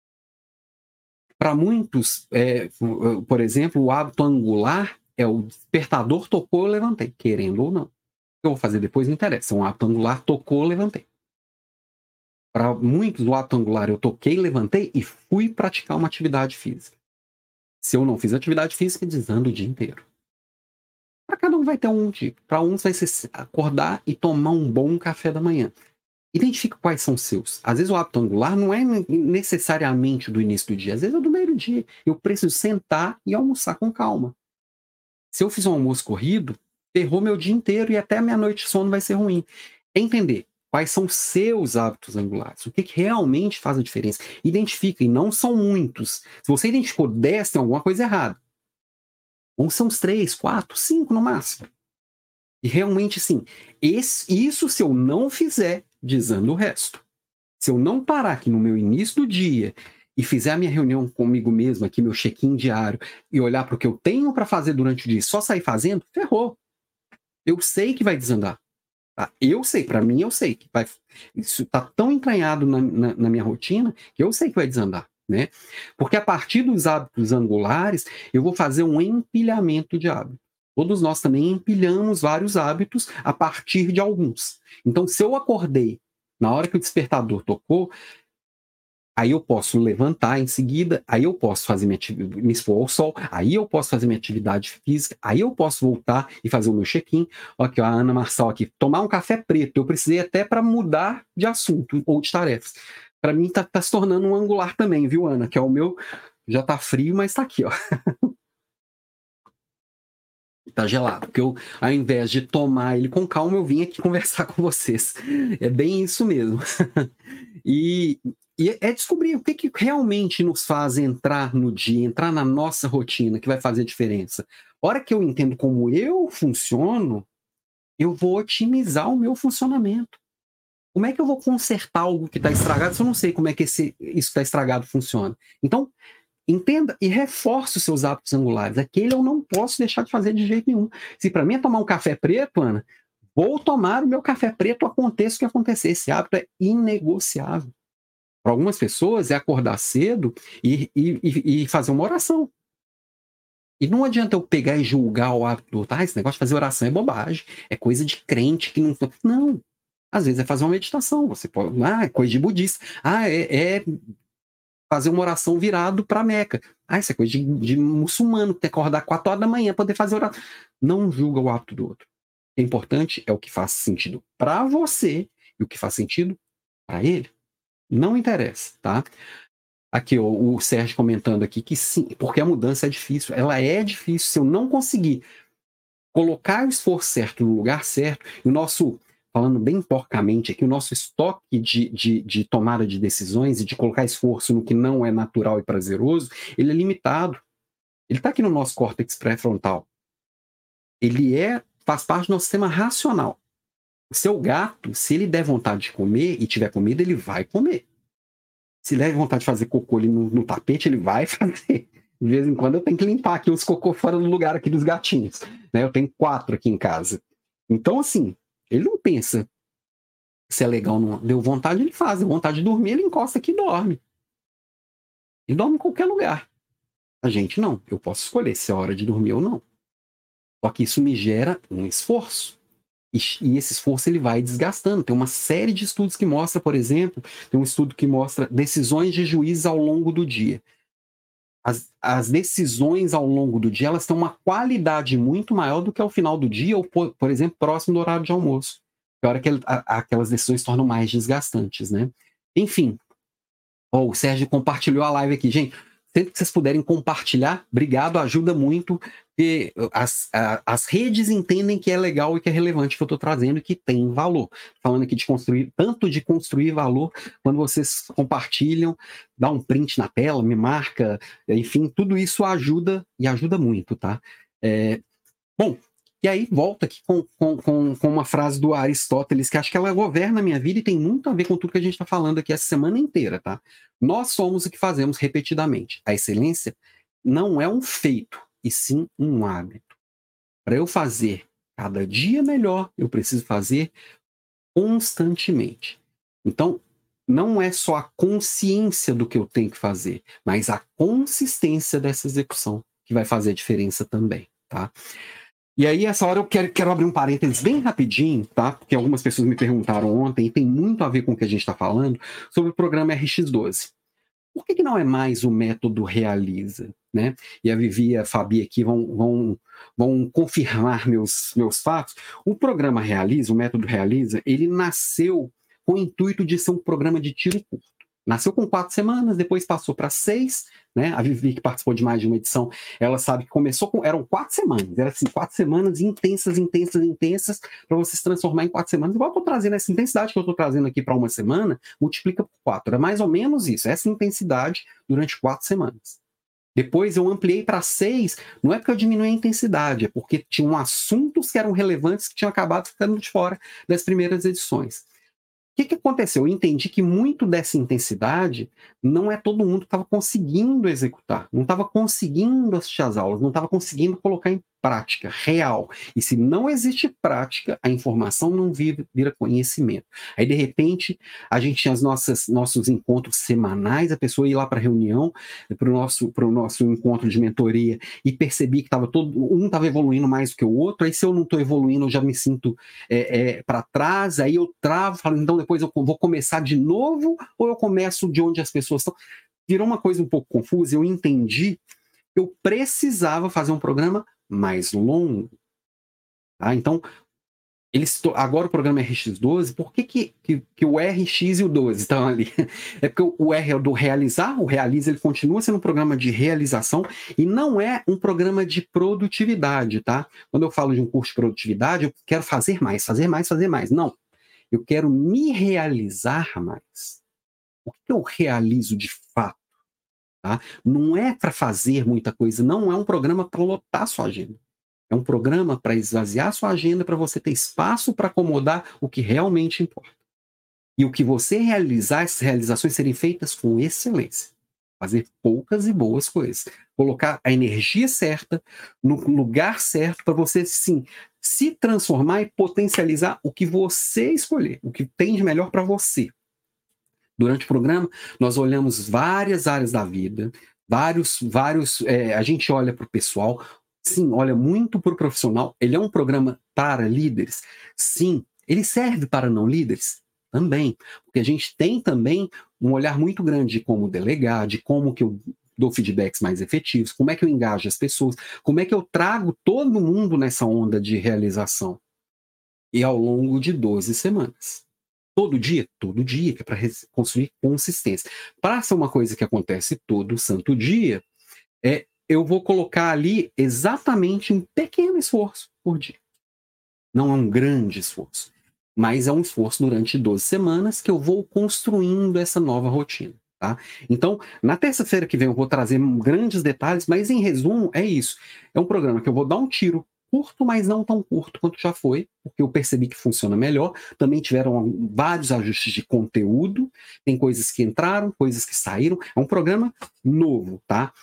Para muitos, é, por exemplo, o hábito angular é o despertador tocou, eu levantei, querendo ou não. O que eu vou fazer depois não interessa. Um hábito angular tocou, eu levantei. Para muitos, o hábito angular eu toquei, levantei e fui praticar uma atividade física. Se eu não fiz atividade física, desando o dia inteiro. Para cada um vai ter um tipo. Para uns vai ser acordar e tomar um bom café da manhã. Identifique quais são os seus. Às vezes o hábito angular não é necessariamente do início do dia, às vezes é do meio do dia. Eu preciso sentar e almoçar com calma. Se eu fiz um almoço corrido, ferrou meu dia inteiro e até a meia-noite de sono vai ser ruim. Entender quais são os seus hábitos angulares, o que, que realmente faz a diferença. Identifique, e não são muitos. Se você identificou dez, tem alguma coisa errada. Ou são os três, quatro, cinco no máximo. E realmente, sim, esse, isso se eu não fizer, desando o resto. Se eu não parar aqui no meu início do dia e fizer a minha reunião comigo mesmo, aqui meu check-in diário, e olhar para o que eu tenho para fazer durante o dia, só sair fazendo, ferrou. Eu sei que vai desandar. Tá? Eu sei, para mim eu sei que vai, isso está tão entranhado na, na, na minha rotina que eu sei que vai desandar. Né? Porque a partir dos hábitos angulares, eu vou fazer um empilhamento de hábitos. Todos nós também empilhamos vários hábitos a partir de alguns. Então, se eu acordei na hora que o despertador tocou, aí eu posso levantar em seguida, aí eu posso fazer minha, me expor ao sol, aí eu posso fazer minha atividade física, aí eu posso voltar e fazer o meu check-in. Aqui, ó, a Ana Marçal aqui, tomar um café preto. Eu precisei até para mudar de assunto ou de tarefas. Para mim tá, tá se tornando um angular também, viu, Ana? Que é o meu, já tá frio, mas tá aqui, ó. Tá gelado, porque eu, ao invés de tomar ele com calma, eu vim aqui conversar com vocês. É bem isso mesmo. E, e é descobrir o que, que realmente nos faz entrar no dia, entrar na nossa rotina, que vai fazer diferença. A hora que eu entendo como eu funciono, eu vou otimizar o meu funcionamento. Como é que eu vou consertar algo que está estragado se eu não sei como é que esse, isso está estragado funciona? Então, entenda e reforce os seus hábitos angulares. Aquele eu não posso deixar de fazer de jeito nenhum. Se para mim é tomar um café preto, Ana, vou tomar o meu café preto, aconteça o que acontecer. Esse hábito é inegociável. Para algumas pessoas é acordar cedo e, e, e fazer uma oração. E não adianta eu pegar e julgar o hábito do outro. Ah, esse negócio de fazer oração é bobagem. É coisa de crente que não... Não. Às vezes é fazer uma meditação. Você pode... Ah, é coisa de budista. Ah, é... é fazer uma oração virado para Meca. Ah, isso é coisa de, de muçulmano, ter que acordar quatro horas da manhã para poder fazer oração. Não julga o hábito do outro. O que é importante é o que faz sentido para você e o que faz sentido para ele. Não interessa, tá? Aqui, ó, o Sérgio comentando aqui que sim, porque a mudança é difícil. Ela é difícil. Se eu não conseguir colocar o esforço certo no lugar certo, e o nosso... falando bem porcamente aqui, o nosso estoque de, de, de tomada de decisões e de colocar esforço no que não é natural e prazeroso, ele é limitado. Ele está aqui no nosso córtex pré-frontal. Ele é, faz parte do nosso sistema racional. O seu gato, se ele der vontade de comer e tiver comida, ele vai comer. Se ele der vontade de fazer cocô ali no, no tapete, ele vai fazer. De vez em quando eu tenho que limpar aqui os cocô fora do lugar aqui dos gatinhos, né? Eu tenho quatro aqui em casa. Então, assim, ele não pensa se é legal ou não. Deu vontade, ele faz. Deu vontade de dormir, ele encosta aqui e dorme. Ele dorme em qualquer lugar. A gente não. Eu posso escolher se é hora de dormir ou não. Só que isso me gera um esforço. E, e esse esforço ele vai desgastando. Tem uma série de estudos que mostra, por exemplo, tem um estudo que mostra decisões de juízes ao longo do dia. As, as decisões ao longo do dia, elas têm uma qualidade muito maior do que ao final do dia, ou, por, por exemplo, próximo do horário de almoço. Que hora que ele, a, aquelas decisões se tornam mais desgastantes, né? Enfim, oh, o Sérgio compartilhou a live aqui. Gente, sempre que vocês puderem compartilhar, obrigado, ajuda muito. Porque as, a, as redes entendem que é legal e que é relevante o que eu estou trazendo e que tem valor. Falando aqui de construir, tanto de construir valor, quando vocês compartilham, dá um print na tela, me marca, enfim, tudo isso ajuda e ajuda muito, tá? É, bom, e aí volta aqui com, com, com, com uma frase do Aristóteles, que acho que ela governa a minha vida e tem muito a ver com tudo que a gente está falando aqui essa semana inteira, tá? Nós somos o que fazemos repetidamente. A excelência não é um feito, e sim um hábito. Para eu fazer cada dia melhor, eu preciso fazer constantemente. Então, não é só a consciência do que eu tenho que fazer, mas a consistência dessa execução que vai fazer a diferença também, tá? E aí, essa hora eu quero, quero abrir um parênteses bem rapidinho, tá? Porque algumas pessoas me perguntaram ontem, e tem muito a ver com o que a gente está falando, sobre o programa R X doze. Por que, que não é mais o método Realiza, né? E a Vivi e a Fabi aqui vão, vão, vão confirmar meus, meus fatos. O programa Realiza, o método Realiza, ele nasceu com o intuito de ser um programa de tiro curto. Nasceu com quatro semanas, depois passou para seis, né? A Vivi, que participou de mais de uma edição, ela sabe que começou com... Eram quatro semanas, eram assim, quatro semanas intensas, intensas, intensas, para você se transformar em quatro semanas. Igual eu estou trazendo essa intensidade que eu estou trazendo aqui para uma semana, multiplica por quatro. É mais ou menos isso, essa intensidade durante quatro semanas. Depois eu ampliei para seis, não é porque eu diminui a intensidade, é porque tinham assuntos que eram relevantes que tinham acabado ficando de fora das primeiras edições. O que, que aconteceu? Eu entendi que muito dessa intensidade não é todo mundo que estava conseguindo executar, não estava conseguindo assistir às aulas, não estava conseguindo colocar em prática, real. E se não existe prática, a informação não vira, vira conhecimento. Aí, de repente, a gente tinha os nossas, nossos encontros semanais, a pessoa ia lá para a reunião, para o nosso, pro nosso encontro de mentoria, e percebi que tava todo, um estava evoluindo mais do que o outro, aí se eu não estou evoluindo, eu já me sinto é, é, para trás, aí eu travo, falo, então depois eu vou começar de novo, ou eu começo de onde as pessoas estão? Virou uma coisa um pouco confusa, eu entendi que eu precisava fazer um programa mais longo. Tá? Então, eles, agora o programa R X doze, por que, que, que, que o R X e o doze estão ali? É porque o R é o do realizar, o realiza ele continua sendo um programa de realização e não é um programa de produtividade, tá? Quando eu falo de um curso de produtividade, eu quero fazer mais, fazer mais, fazer mais. Não, eu quero me realizar mais. O que eu realizo de fato? Tá? Não é para fazer muita coisa, não é um programa para lotar sua agenda. É um programa para esvaziar sua agenda, para você ter espaço para acomodar o que realmente importa. E o que você realizar, essas realizações serem feitas com excelência. Fazer poucas e boas coisas. Colocar a energia certa, no lugar certo, para você, sim, se transformar e potencializar o que você escolher, o que tem de melhor para você. Durante o programa, nós olhamos várias áreas da vida, vários, vários, é, a gente olha para o pessoal, sim, olha muito para o profissional. Ele é um programa para líderes? Sim. Ele serve para não líderes? Também. Porque a gente tem também um olhar muito grande de como delegar, de como que eu dou feedbacks mais efetivos, como é que eu engajo as pessoas, como é que eu trago todo mundo nessa onda de realização. E ao longo de doze semanas. Todo dia? Todo dia, que é para construir consistência. Para ser uma coisa que acontece todo santo dia, é, eu vou colocar ali exatamente um pequeno esforço por dia. Não é um grande esforço, mas é um esforço durante doze semanas que eu vou construindo essa nova rotina. Tá? Então, na terça-feira que vem eu vou trazer grandes detalhes, mas em resumo é isso. É um programa que eu vou dar um tiro curto, mas não tão curto quanto já foi, porque eu percebi que funciona melhor. Também tiveram vários ajustes de conteúdo, tem coisas que entraram, coisas que saíram. É um programa novo, tá?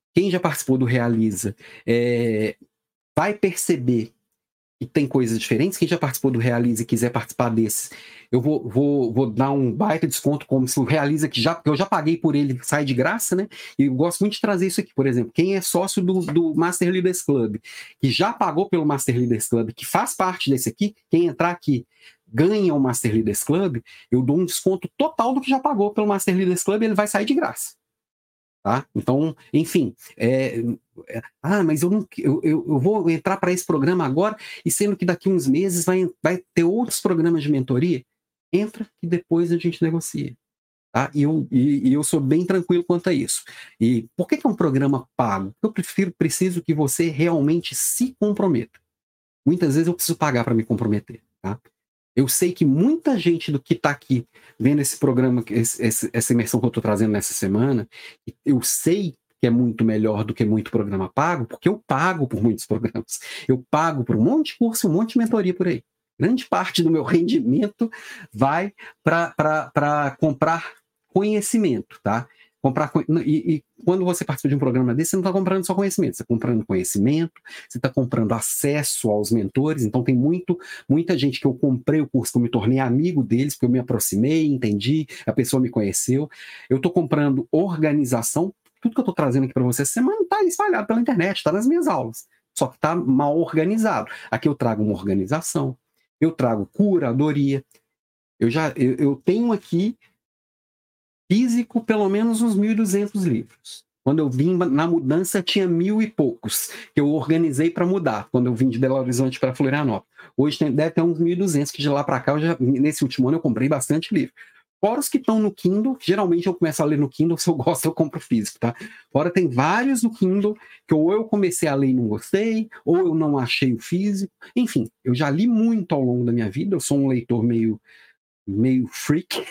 Quem já participou do Realiza é, vai perceber que tem coisas diferentes. Quem já participou do Realiza e quiser participar desses, eu vou, vou, vou dar um baita desconto, como se o Realiza, que já, eu já paguei por ele, sai de graça, né? E eu gosto muito de trazer isso aqui, por exemplo, quem é sócio do, do Master Leaders Club, que já pagou pelo Master Leaders Club, que faz parte desse aqui, quem entrar aqui ganha o Master Leaders Club, eu dou um desconto total do que já pagou pelo Master Leaders Club, ele vai sair de graça. Tá? Então, enfim, é, é, ah, mas eu, não, eu, eu, eu vou entrar para esse programa agora, e sendo que daqui uns meses vai, vai ter outros programas de mentoria, entra que depois a gente negocia. Tá? E, eu, e, e eu sou bem tranquilo quanto a isso. E por que, que é um programa pago? Eu prefiro, preciso que você realmente se comprometa. Muitas vezes eu preciso pagar para me comprometer. Tá? Eu sei que muita gente do que está aqui vendo esse programa, esse, essa imersão que eu estou trazendo nessa semana, eu sei que é muito melhor do que muito programa pago, porque eu pago por muitos programas. Eu pago por um monte de curso, um monte de mentoria por aí. Grande parte do meu rendimento vai para comprar conhecimento, tá? Comprar, e, e quando você participa de um programa desse, você não está comprando só conhecimento, você está comprando conhecimento, você está comprando acesso aos mentores. Então tem muito, muita gente que eu comprei o curso, que eu me tornei amigo deles, porque eu me aproximei, entendi, a pessoa me conheceu. Eu estou comprando organização, tudo que eu estou trazendo aqui para você essa semana está espalhado pela internet, está nas minhas aulas, só que está mal organizado. Aqui eu trago uma organização, eu trago curadoria, eu já eu, eu tenho aqui físico, pelo menos uns mil e duzentos livros. Quando eu vim na mudança, tinha mil e poucos que eu organizei para mudar, quando eu vim de Belo Horizonte para Florianópolis. Hoje tem, deve ter uns mil e duzentos, que de lá para cá, eu já, nesse último ano, eu comprei bastante livro. Fora os que estão no Kindle, geralmente eu começo a ler no Kindle, se eu gosto, eu compro físico, tá? Fora tem vários no Kindle, que ou eu comecei a ler e não gostei, ou eu não achei o físico. Enfim, eu já li muito ao longo da minha vida, eu sou um leitor meio, meio freak.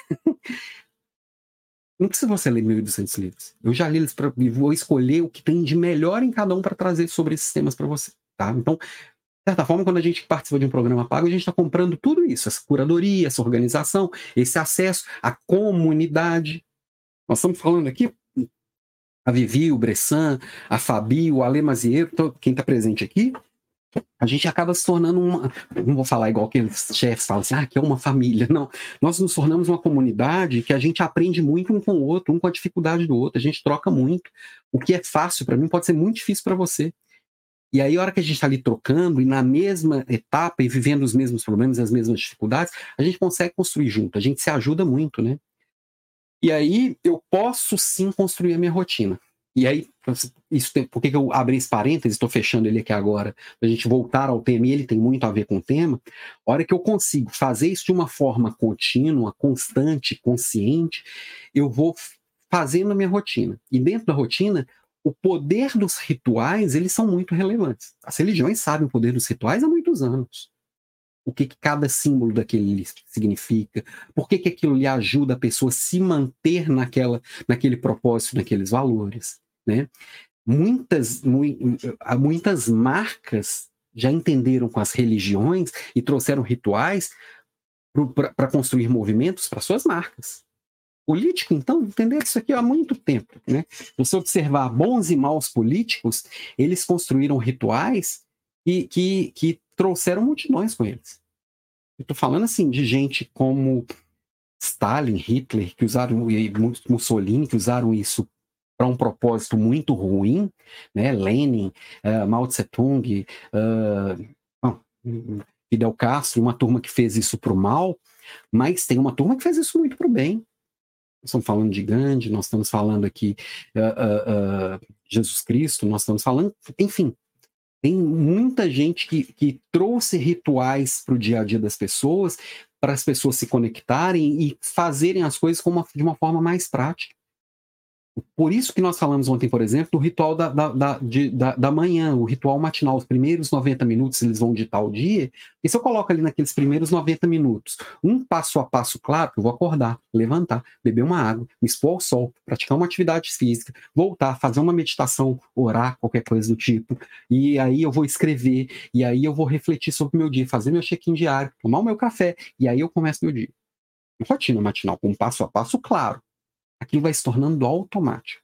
Não precisa você ler mil e duzentos livros. Eu já li eles pra, e vou escolher o que tem de melhor em cada um para trazer sobre esses temas para você. Tá? Então, de certa forma, quando a gente participa de um programa pago, a gente está comprando tudo isso, essa curadoria, essa organização, esse acesso à comunidade. Nós estamos falando aqui, a Vivi, o Bressan, a Fabi, o Ale Mazieiro, quem está presente aqui, a gente acaba se tornando uma... Não vou falar igual aqueles chefes falam assim, ah, que é uma família. Não, nós nos tornamos uma comunidade que a gente aprende muito um com o outro, um com a dificuldade do outro, a gente troca muito. O que é fácil para mim pode ser muito difícil para você. E aí, a hora que a gente está ali trocando, e na mesma etapa, e vivendo os mesmos problemas, as mesmas dificuldades, a gente consegue construir junto, a gente se ajuda muito, né? E aí, eu posso sim construir a minha rotina. E aí, isso tem, por que eu abri esse parênteses, estou fechando ele aqui agora, para a gente voltar ao tema, e ele tem muito a ver com o tema. A hora que eu consigo fazer isso de uma forma contínua, constante, consciente, eu vou fazendo a minha rotina. E dentro da rotina, o poder dos rituais, eles são muito relevantes. As religiões sabem o poder dos rituais há muitos anos. O que, que cada símbolo daquele significa, por que, que aquilo lhe ajuda a pessoa a se manter naquela, naquele propósito, naqueles valores, né? Muitas, mu muitas marcas já entenderam com as religiões e trouxeram rituais para construir movimentos para suas marcas. Político, então, entender isso aqui há muito tempo, né? Se você observar bons e maus políticos, eles construíram rituais que, que, que trouxeram multidões com eles. Eu estou falando assim de gente como Stalin, Hitler, que usaram, e Mussolini, que usaram isso para um propósito muito ruim, né? Lenin, uh, Mao Tse-tung, uh, Fidel Castro, uma turma que fez isso para o mal, mas tem uma turma que fez isso muito para o bem. Nós estamos falando de Gandhi, nós estamos falando aqui uh, uh, uh, Jesus Cristo, nós estamos falando, enfim, tem muita gente que, que trouxe rituais para o dia a dia das pessoas, para as pessoas se conectarem e fazerem as coisas uma, de uma forma mais prática. Por isso que nós falamos ontem, por exemplo, do ritual da, da, da, de, da, da manhã, o ritual matinal, os primeiros noventa minutos eles vão ditar o dia, e se eu coloco ali naqueles primeiros noventa minutos, um passo a passo claro, que eu vou acordar, levantar, beber uma água, me expor ao sol, praticar uma atividade física, voltar, fazer uma meditação, orar, qualquer coisa do tipo, e aí eu vou escrever, e aí eu vou refletir sobre o meu dia, fazer meu check-in diário, tomar o meu café, e aí eu começo meu dia. Rotina matinal, com um passo a passo claro. Aquilo vai se tornando automático.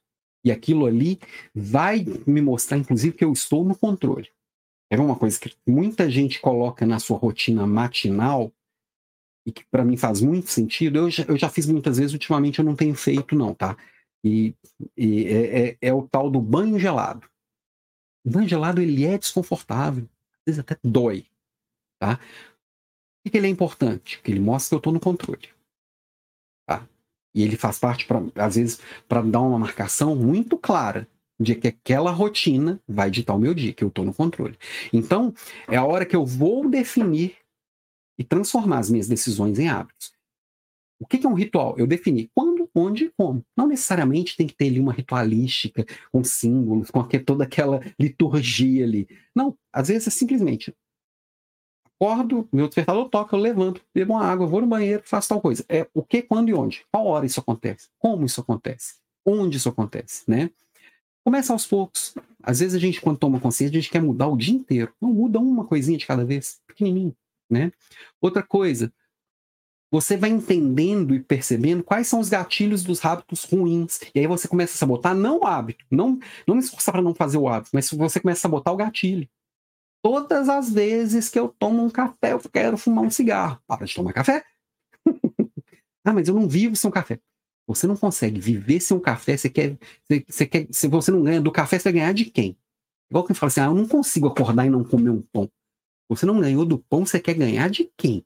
E aquilo ali vai me mostrar, inclusive, que eu estou no controle. É uma coisa que muita gente coloca na sua rotina matinal e que para mim faz muito sentido. Eu já, eu já fiz muitas vezes, ultimamente eu não tenho feito não, tá? E, e é, é, é o tal do banho gelado. O banho gelado, ele é desconfortável, às vezes até dói, tá? Por que ele é importante? Porque ele mostra que eu estou no controle, tá? E ele faz parte, pra, às vezes, para dar uma marcação muito clara de que aquela rotina vai ditar o meu dia, que eu estou no controle. Então, é a hora que eu vou definir e transformar as minhas decisões em hábitos. O que é um ritual? Eu defini quando, onde e como. Não necessariamente tem que ter ali uma ritualística com símbolos, com aqu- toda aquela liturgia ali. Não, às vezes é simplesmente acordo, meu despertador toca, eu levanto, bebo uma água, vou no banheiro, faço tal coisa. É o que, quando e onde. Qual hora isso acontece? Como isso acontece? Onde isso acontece, né? Começa aos poucos. Às vezes a gente, quando toma consciência, a gente quer mudar o dia inteiro. Não, muda uma coisinha de cada vez, pequenininho, né? Outra coisa, você vai entendendo e percebendo quais são os gatilhos dos hábitos ruins. E aí você começa a sabotar, não o hábito, não, não me esforçar para não fazer o hábito, mas você começa a sabotar o gatilho. Todas as vezes que eu tomo um café, eu quero fumar um cigarro. Para de tomar café. Ah, mas eu não vivo sem um café. Você não consegue viver sem um café, você quer, você, você quer, se você não ganha do café, você vai ganhar de quem? Igual quem fala assim, ah, eu não consigo acordar e não comer um pão. Você não ganhou do pão, você quer ganhar de quem?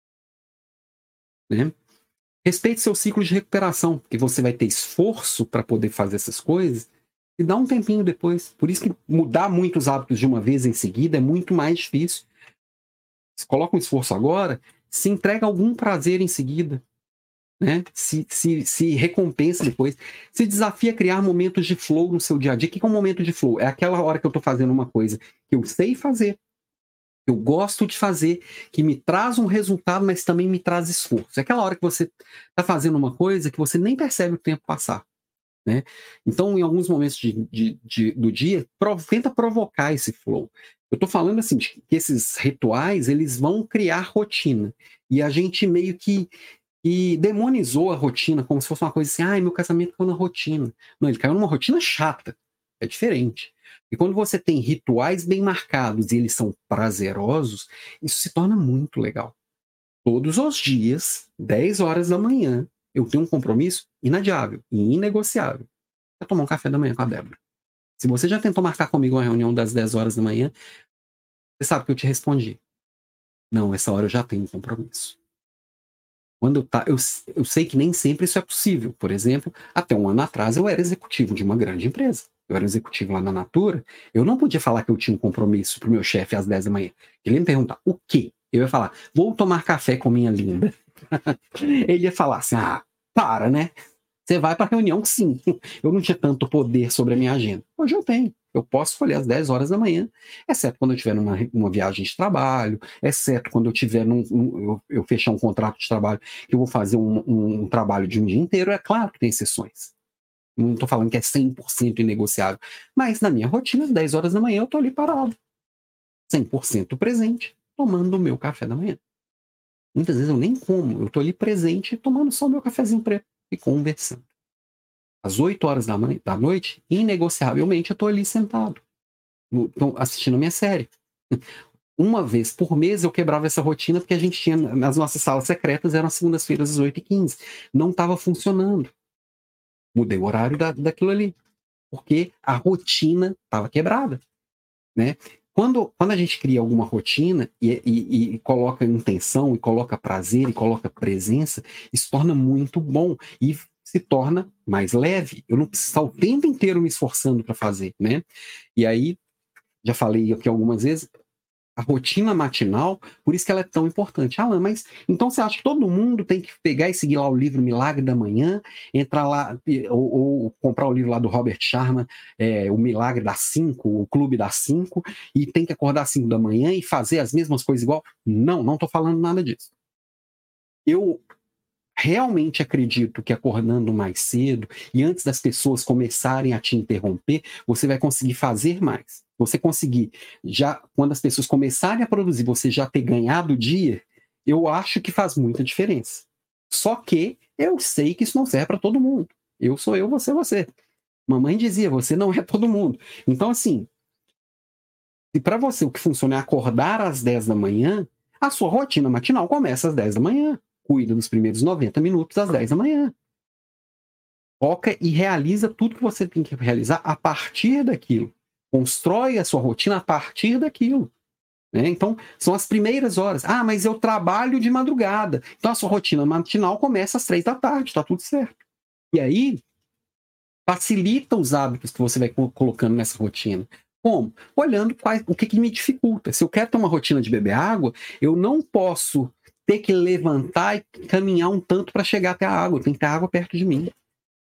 Né? Respeite seu ciclo de recuperação, porque você vai ter esforço para poder fazer essas coisas e dá um tempinho depois. Por isso que mudar muitos hábitos de uma vez em seguida é muito mais difícil. Se coloca um esforço agora, se entrega algum prazer em seguida, né? Se, se, se recompensa depois. Se desafia a criar momentos de flow no seu dia a dia. O que é um momento de flow? É aquela hora que eu estou fazendo uma coisa que eu sei fazer, que eu gosto de fazer, que me traz um resultado, mas também me traz esforço. É aquela hora que você está fazendo uma coisa que você nem percebe o tempo passar. Né? Então, em alguns momentos de, de, de, do dia, prov, tenta provocar esse flow. Eu estou falando assim, de que esses rituais, eles vão criar rotina. E a gente meio que, que demonizou a rotina como se fosse uma coisa assim, ai, meu casamento caiu na rotina. Não, ele caiu numa rotina chata. É diferente. E quando você tem rituais bem marcados e eles são prazerosos, isso se torna muito legal. Todos os dias, dez horas da manhã, eu tenho um compromisso inadiável e inegociável. É tomar um café da manhã com a Débora. Se você já tentou marcar comigo uma reunião das dez horas da manhã, você sabe que eu te respondi. Não, essa hora eu já tenho um compromisso. Quando eu, tá, eu, eu sei que nem sempre isso é possível. Por exemplo, até um ano atrás eu era executivo de uma grande empresa. Eu era executivo lá na Natura. Eu não podia falar que eu tinha um compromisso para o meu chefe às dez da manhã. Ele ia me perguntar, o quê? Eu ia falar, vou tomar café com minha linda. Ele ia falar assim, ah, para, né? Você vai para a reunião, sim. Eu não tinha tanto poder sobre a minha agenda. Hoje eu tenho. Eu posso escolher às dez horas da manhã, exceto quando eu estiver numa uma viagem de trabalho, exceto quando eu tiver num, num, eu, eu fechar um contrato de trabalho que eu vou fazer um, um, um trabalho de um dia inteiro. É claro que tem exceções. Não estou falando que é cem por cento inegociável. Mas na minha rotina, às dez horas da manhã, eu estou ali parado. cem por cento presente, tomando o meu café da manhã. Muitas vezes eu nem como, eu estou ali presente, tomando só o meu cafezinho preto e conversando. Às oito horas da, manhã, da noite, inegociavelmente, eu estou ali sentado, no, assistindo a minha série. Uma vez por mês eu quebrava essa rotina, porque a gente tinha, nas nossas salas secretas, eram as segundas-feiras às oito e quinze. Não estava funcionando. Mudei o horário da, daquilo ali, porque a rotina estava quebrada. Né? Quando, quando a gente cria alguma rotina e, e, e coloca intenção, e coloca prazer, e coloca presença, isso torna muito bom e se torna mais leve. Eu não preciso estar o tempo inteiro me esforçando para fazer, né? E aí, já falei aqui algumas vezes, a rotina matinal, por isso que ela é tão importante. Alan, mas então você acha que todo mundo tem que pegar e seguir lá o livro Milagre da Manhã, entrar lá, ou, ou comprar o livro lá do Robert Sharma, é, o Milagre das Cinco, o Clube das Cinco, e tem que acordar às cinco da manhã e fazer as mesmas coisas igual? Não, não estou falando nada disso. Eu realmente acredito que acordando mais cedo e antes das pessoas começarem a te interromper, você vai conseguir fazer mais. Você conseguir, já quando as pessoas começarem a produzir, você já ter ganhado o dia, eu acho que faz muita diferença. Só que eu sei que isso não serve para todo mundo. Eu sou eu, você é você. Mamãe dizia, você não é todo mundo. Então, assim, se para você o que funciona é acordar às dez da manhã, a sua rotina matinal começa às dez da manhã. Cuida dos primeiros noventa minutos às dez da manhã. Foca e realiza tudo que você tem que realizar a partir daquilo. Constrói a sua rotina a partir daquilo. Né? Então, são as primeiras horas. Ah, mas eu trabalho de madrugada. Então, a sua rotina matinal começa às três da tarde, está tudo certo. E aí, facilita os hábitos que você vai colocando nessa rotina. Como? Olhando quais, o que, que me dificulta. Se eu quero ter uma rotina de beber água, eu não posso ter que levantar e caminhar um tanto para chegar até a água. Tem que ter água perto de mim.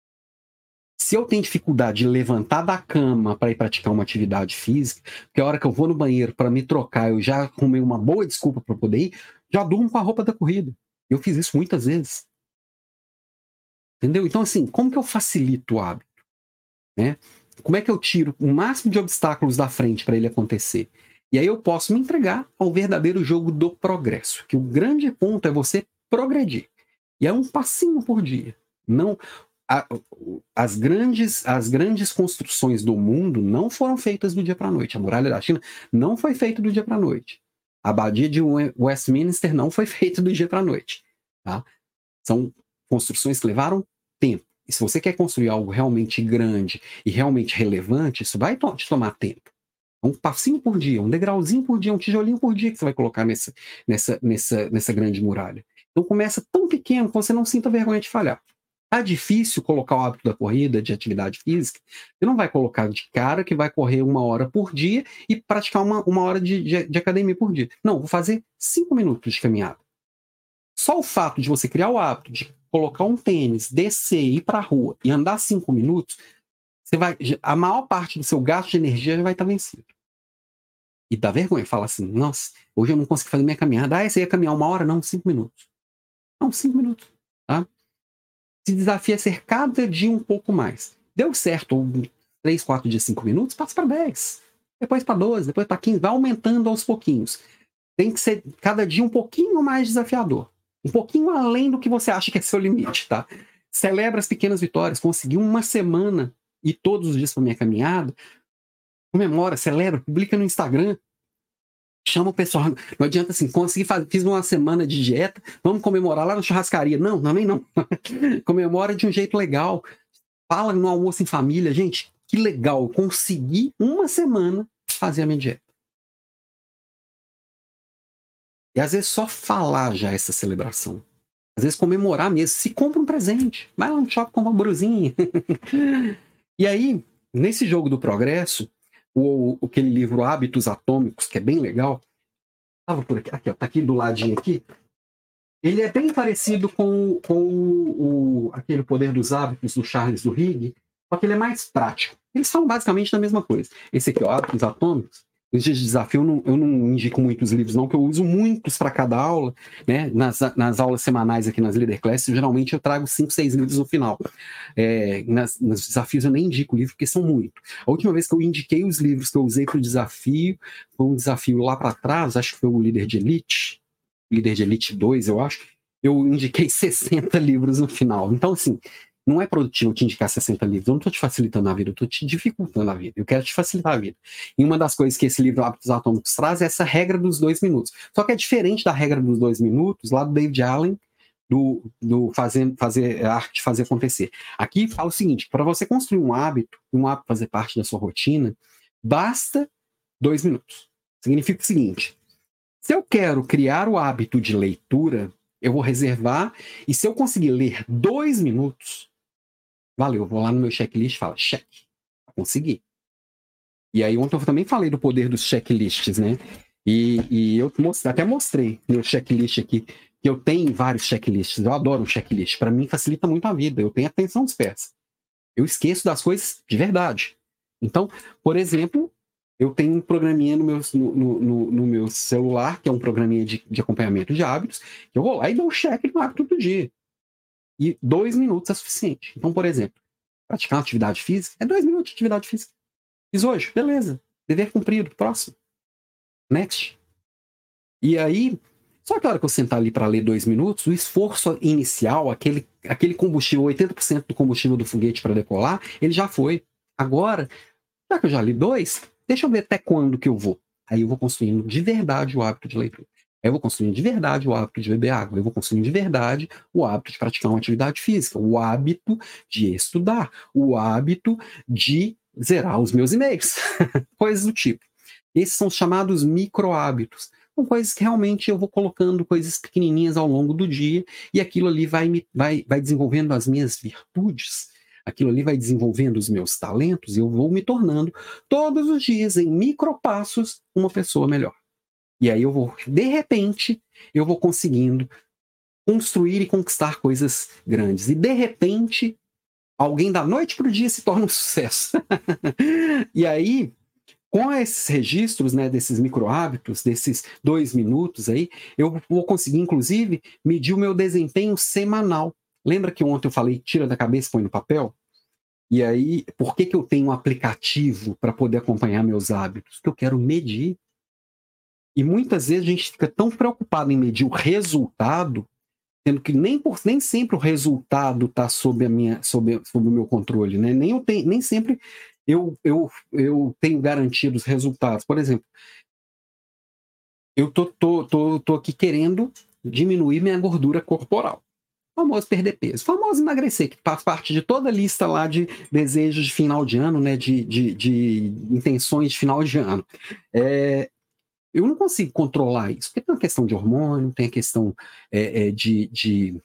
Se eu tenho dificuldade de levantar da cama para ir praticar uma atividade física, porque a hora que eu vou no banheiro para me trocar, eu já arrumei uma boa desculpa para poder ir, já durmo com a roupa da corrida. Eu fiz isso muitas vezes. Entendeu? Então, assim, como que eu facilito o hábito? Né? Como é que eu tiro o máximo de obstáculos da frente para ele acontecer? E aí eu posso me entregar ao verdadeiro jogo do progresso. Que o grande ponto é você progredir. E é um passinho por dia. Não, a, as, grandes, as grandes construções do mundo não foram feitas do dia para a noite. A muralha da China não foi feita do dia para a noite. A abadia de Westminster não foi feita do dia para a noite. Tá? São construções que levaram tempo. E se você quer construir algo realmente grande e realmente relevante, isso vai to- te tomar tempo. Um passinho por dia, um degrauzinho por dia, um tijolinho por dia que você vai colocar nessa, nessa, nessa, nessa grande muralha. Então começa tão pequeno que você não sinta vergonha de falhar. Tá difícil colocar o hábito da corrida, de atividade física, você não vai colocar de cara que vai correr uma hora por dia e praticar uma, uma hora de, de, de academia por dia. Não, vou fazer cinco minutos de caminhada. Só o fato de você criar o hábito de colocar um tênis, descer, ir para a rua e andar cinco minutos, você vai, a maior parte do seu gasto de energia já vai estar vencido. E dá vergonha, fala assim, nossa, hoje eu não consigo fazer minha caminhada. Ah, você ia caminhar uma hora? Não, cinco minutos. Não, cinco minutos. Tá? Se desafia a ser cada dia um pouco mais. Deu certo, três, quatro dias, cinco minutos, passa para dez. Depois para doze, depois para quinze, vai aumentando aos pouquinhos. Tem que ser cada dia um pouquinho mais desafiador. Um pouquinho além do que você acha que é seu limite, tá? Celebra as pequenas vitórias. Consegui uma semana e todos os dias para minha caminhada. Comemora, celebra, publica no Instagram. Chama o pessoal. Não adianta assim, consegui fazer, fiz uma semana de dieta, vamos comemorar lá na churrascaria. Não, também não. Comemora de um jeito legal. Fala no almoço em família. Gente, que legal, eu consegui uma semana fazer a minha dieta. E às vezes só falar já essa celebração. Às vezes comemorar mesmo. Se compra um presente. Vai lá no shopping, compra uma brusinha. E aí, nesse jogo do progresso, o, aquele livro Hábitos Atômicos, que é bem legal, estava por aqui, aqui ó, tá aqui do ladinho aqui. Ele é bem parecido com, com o, o, aquele Poder dos Hábitos do Charles Duhigg, só que ele é mais prático. Eles falam basicamente da mesma coisa. Esse aqui, ó, Hábitos Atômicos, os dias de desafio, eu não, eu não indico muitos livros, não, que eu uso muitos para cada aula, né? Nas, nas aulas semanais aqui nas Leader Classes, geralmente eu trago cinco, seis livros no final. É, nas, nos desafios eu nem indico livro, porque são muitos. A última vez que eu indiquei os livros que eu usei para o desafio, foi um desafio lá para trás, acho que foi o Líder de Elite, Líder de Elite dois, eu acho. Eu indiquei sessenta livros no final. Então, assim, não é produtivo te indicar sessenta livros. Eu não estou te facilitando a vida, eu estou te dificultando a vida. Eu quero te facilitar a vida. E uma das coisas que esse livro Hábitos Atômicos traz é essa regra dos dois minutos. Só que é diferente da regra dos dois minutos, lá do David Allen, do, do fazer, fazer, a arte de fazer acontecer. Aqui fala o seguinte, para você construir um hábito, um hábito fazer parte da sua rotina, basta dois minutos. Significa o seguinte, se eu quero criar o hábito de leitura, eu vou reservar, e se eu conseguir ler dois minutos, valeu, eu vou lá no meu checklist e falo, check, consegui. E aí ontem eu também falei do poder dos checklists, né? E, e eu mostrei, até mostrei meu checklist aqui, que eu tenho vários checklists, eu adoro um checklist, para mim facilita muito a vida, eu tenho atenção dispersa. Eu esqueço das coisas de verdade. Então, por exemplo, eu tenho um programinha no meu, no, no, no meu celular, que é um programinha de, de acompanhamento de hábitos, que eu vou lá e dou um check no hábito todo dia. E dois minutos é suficiente. Então, por exemplo, praticar uma atividade física é dois minutos de atividade física. Fiz hoje, beleza. Dever cumprido, próximo. Next. E aí, só que a hora que eu sentar ali para ler dois minutos, o esforço inicial, aquele, aquele combustível, oitenta por cento do combustível do foguete para decolar, ele já foi. Agora, já que eu já li dois, deixa eu ver até quando que eu vou. Aí eu vou construindo de verdade o hábito de leitura. Aí eu vou construindo de verdade o hábito de beber água. Eu vou construindo de verdade o hábito de praticar uma atividade física. O hábito de estudar. O hábito de zerar os meus e-mails. Coisas do tipo. Esses são os chamados micro hábitos. São coisas que realmente eu vou colocando coisas pequenininhas ao longo do dia e aquilo ali vai, me, vai, vai desenvolvendo as minhas virtudes. Aquilo ali vai desenvolvendo os meus talentos e eu vou me tornando todos os dias, em micropassos, uma pessoa melhor. E aí eu vou, de repente, eu vou conseguindo construir e conquistar coisas grandes. E de repente, alguém da noite para o dia se torna um sucesso. E aí, com esses registros, né, desses micro hábitos, desses dois minutos aí, eu vou conseguir, inclusive, medir o meu desempenho semanal. Lembra que ontem eu falei, tira da cabeça e põe no papel? E aí, por que que eu tenho um aplicativo para poder acompanhar meus hábitos? Porque eu quero medir. E muitas vezes a gente fica tão preocupado em medir o resultado, sendo que nem, por, nem sempre o resultado está sob, a minha, sob, sob o meu controle, né? Nem, eu tenho, nem sempre eu, eu, eu tenho garantido os resultados. Por exemplo, eu tô, tô, tô, tô aqui querendo diminuir minha gordura corporal. Famoso perder peso, famoso emagrecer, que faz parte de toda a lista lá de desejos de final de ano, né? De, de, de intenções de final de ano. É, eu não consigo controlar isso, porque tem uma questão de hormônio, tem a questão é, é, de, de.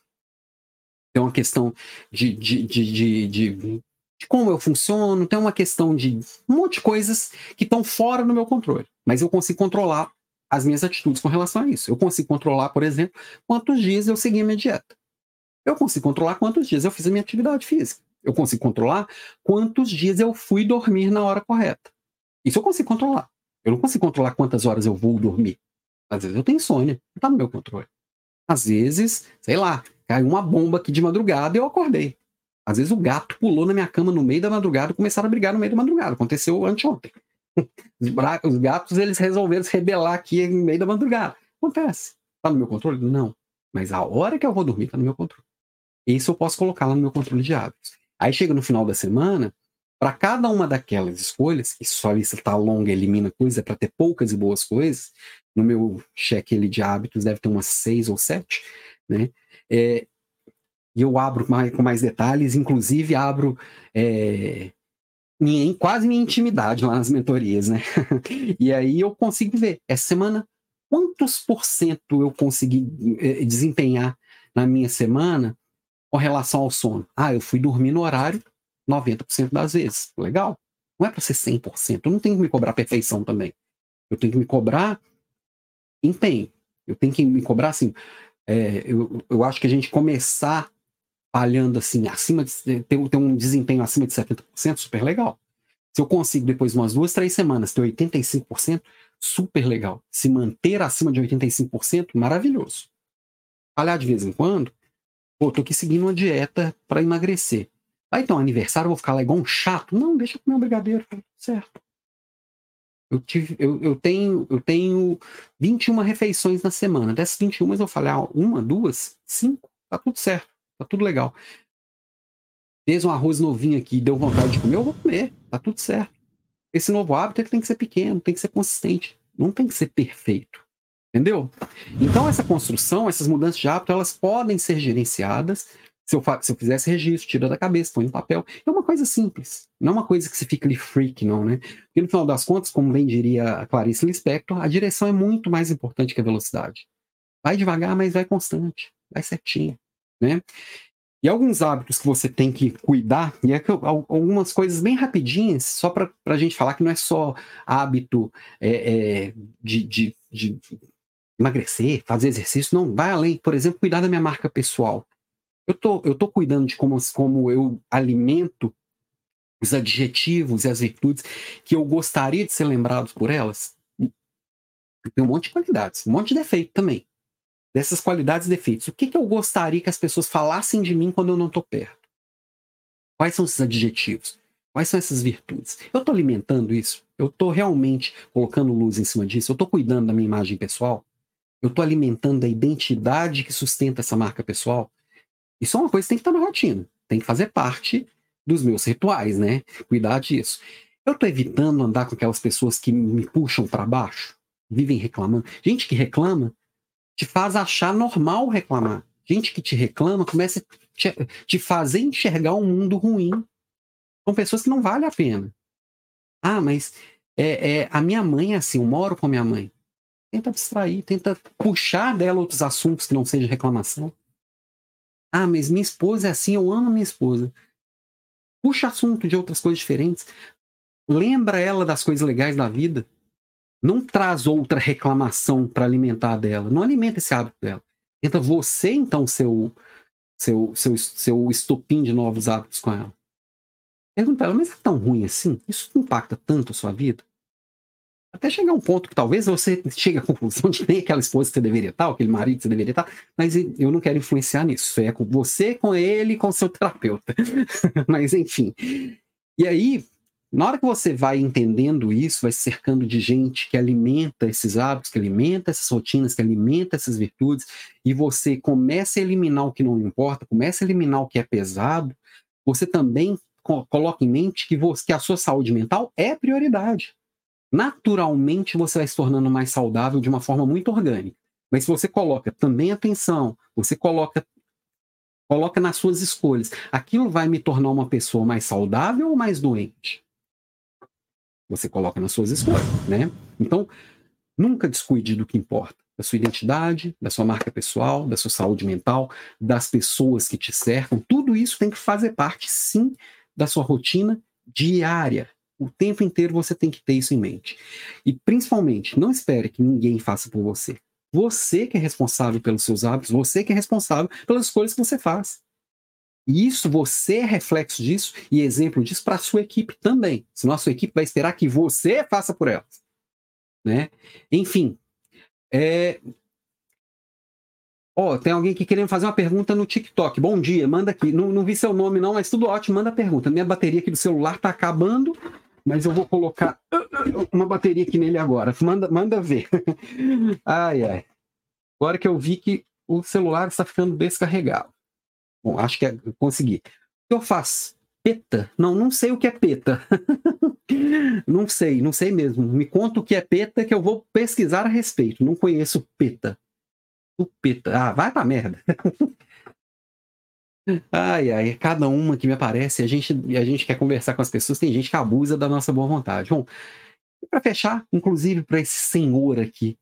Tem uma questão de, de, de, de, de, de como eu funciono, tem uma questão de um monte de coisas que estão fora do meu controle. Mas eu consigo controlar as minhas atitudes com relação a isso. Eu consigo controlar, por exemplo, quantos dias eu segui a minha dieta. Eu consigo controlar quantos dias eu fiz a minha atividade física. Eu consigo controlar quantos dias eu fui dormir na hora correta. Isso eu consigo controlar. Eu não consigo controlar quantas horas eu vou dormir. Às vezes eu tenho insônia, não está no meu controle. Às vezes, sei lá, caiu uma bomba aqui de madrugada e eu acordei. Às vezes o gato pulou na minha cama no meio da madrugada e começaram a brigar no meio da madrugada. Aconteceu anteontem. Os gatos, eles resolveram se rebelar aqui no meio da madrugada. Acontece. Está no meu controle? Não. Mas a hora que eu vou dormir está no meu controle. Isso eu posso colocar lá no meu controle de hábitos. Aí chega no final da semana, para cada uma daquelas escolhas, que só lista está longa, elimina coisa, para ter poucas e boas coisas, no meu cheque ele de hábitos deve ter umas seis ou sete, né? É, e eu abro mais, com mais detalhes, inclusive abro é, minha, quase minha intimidade lá nas mentorias, né? E aí eu consigo ver, essa semana, quantos por cento eu consegui é, desempenhar na minha semana com relação ao sono. Ah, eu fui dormir no horário noventa por cento das vezes. Legal. Não é para ser cem por cento. Eu não tenho que me cobrar perfeição também. Eu tenho que me cobrar empenho. Eu tenho que me cobrar, assim, é, eu, eu acho que a gente começar falhando, assim, acima de, ter, ter um desempenho acima de setenta por cento, super legal. Se eu consigo, depois de umas duas, três semanas, ter oitenta e cinco por cento, super legal. Se manter acima de oitenta e cinco por cento, maravilhoso. Falhar de vez em quando, pô, tô aqui seguindo uma dieta para emagrecer. Vai ter um aniversário, eu vou ficar lá igual um chato? Não, deixa eu comer um brigadeiro, tá certo. Eu, tive, eu, eu, tenho, eu tenho vinte e uma refeições na semana. Dessas vinte e uma eu falei, ah, uma, duas, cinco, tá tudo certo, tá tudo legal. Fez um arroz novinho aqui, deu vontade de comer, eu vou comer, tá tudo certo. Esse novo hábito é que tem que ser pequeno, tem que ser consistente, não tem que ser perfeito. Entendeu? Então, essa construção, essas mudanças de hábito, elas podem ser gerenciadas. Se eu, se eu fizesse registro, tira da cabeça, põe no papel. É uma coisa simples. Não é uma coisa que você fica ali freak, não, né? Porque, no final das contas, como bem diria a Clarice Lispector, a direção é muito mais importante que a velocidade. Vai devagar, mas vai constante. Vai certinho, né? E alguns hábitos que você tem que cuidar, e é algumas coisas bem rapidinhas, só para a gente falar que não é só hábito é, é, de, de, de emagrecer, fazer exercício, não, vai além. Por exemplo, cuidar da minha marca pessoal. Eu tô, eu tô cuidando de como, como eu alimento os adjetivos e as virtudes que eu gostaria de ser lembrado por elas. Tem um monte de qualidades, um monte de defeito também. Dessas qualidades e defeitos, o que, que eu gostaria que as pessoas falassem de mim quando eu não estou perto? Quais são esses adjetivos? Quais são essas virtudes? Eu estou alimentando isso? Eu estou realmente colocando luz em cima disso? Eu estou cuidando da minha imagem pessoal? Eu estou alimentando a identidade que sustenta essa marca pessoal? Isso é uma coisa que tem que estar na rotina. Tem que fazer parte dos meus rituais, né? Cuidar disso. Eu tô evitando andar com aquelas pessoas que me puxam para baixo, vivem reclamando. Gente que reclama te faz achar normal reclamar. Gente que te reclama começa a te, te fazer enxergar um mundo ruim. São pessoas que não vale a pena. Ah, mas é, é, a minha mãe é assim, eu moro com a minha mãe. Tenta abstrair, tenta puxar dela outros assuntos que não seja reclamação. Ah, mas minha esposa é assim, eu amo minha esposa. Puxa assunto de outras coisas diferentes. Lembra ela das coisas legais da vida. Não traz outra reclamação para alimentar dela. Não alimenta esse hábito dela. Tenta você, então, ser o seu, seu, seu estopim de novos hábitos com ela. Pergunta ela, mas é tão ruim assim? Isso impacta tanto a sua vida? Até chegar um ponto que talvez você chegue à conclusão de que nem aquela esposa que você deveria estar, ou aquele marido que você deveria estar, mas eu não quero influenciar nisso. Isso é com você, com ele, com o seu terapeuta. Mas enfim. E aí, na hora que você vai entendendo isso, vai se cercando de gente que alimenta esses hábitos, que alimenta essas rotinas, que alimenta essas virtudes, e você começa a eliminar o que não importa, começa a eliminar o que é pesado, você também co- coloca em mente que, você, que a sua saúde mental é prioridade. Naturalmente você vai se tornando mais saudável de uma forma muito orgânica. Mas se você coloca também atenção, você coloca, coloca nas suas escolhas, aquilo vai me tornar uma pessoa mais saudável ou mais doente? Você coloca nas suas escolhas, né? Então, nunca descuide do que importa. Da sua identidade, da sua marca pessoal, da sua saúde mental, das pessoas que te cercam. Tudo isso tem que fazer parte, sim, da sua rotina diária. O tempo inteiro você tem que ter isso em mente. E, principalmente, não espere que ninguém faça por você. Você que é responsável pelos seus hábitos, você que é responsável pelas escolhas que você faz. E isso, você é reflexo disso e exemplo disso para a sua equipe também. Senão a sua equipe vai esperar que você faça por elas. Né? Enfim, é... oh, tem alguém aqui querendo fazer uma pergunta no TikTok. Bom dia, manda aqui. Não, não vi seu nome não, mas tudo ótimo, manda a pergunta. Minha bateria aqui do celular está acabando, mas eu vou colocar uma bateria aqui nele agora. Manda, manda ver. Ai, ai. Agora que eu vi que o celular está ficando descarregado. Bom, acho que é, consegui. O que eu faço? PETA? Não, não sei o que é PETA. Não sei, não sei mesmo. Me conta o que é PETA que eu vou pesquisar a respeito. Não conheço PETA. O PETA. Ah, vai pra merda. Ai, ai, cada uma que me aparece, a gente, a gente quer conversar com as pessoas, tem gente que abusa da nossa boa vontade. Bom, para fechar, inclusive para esse senhor aqui,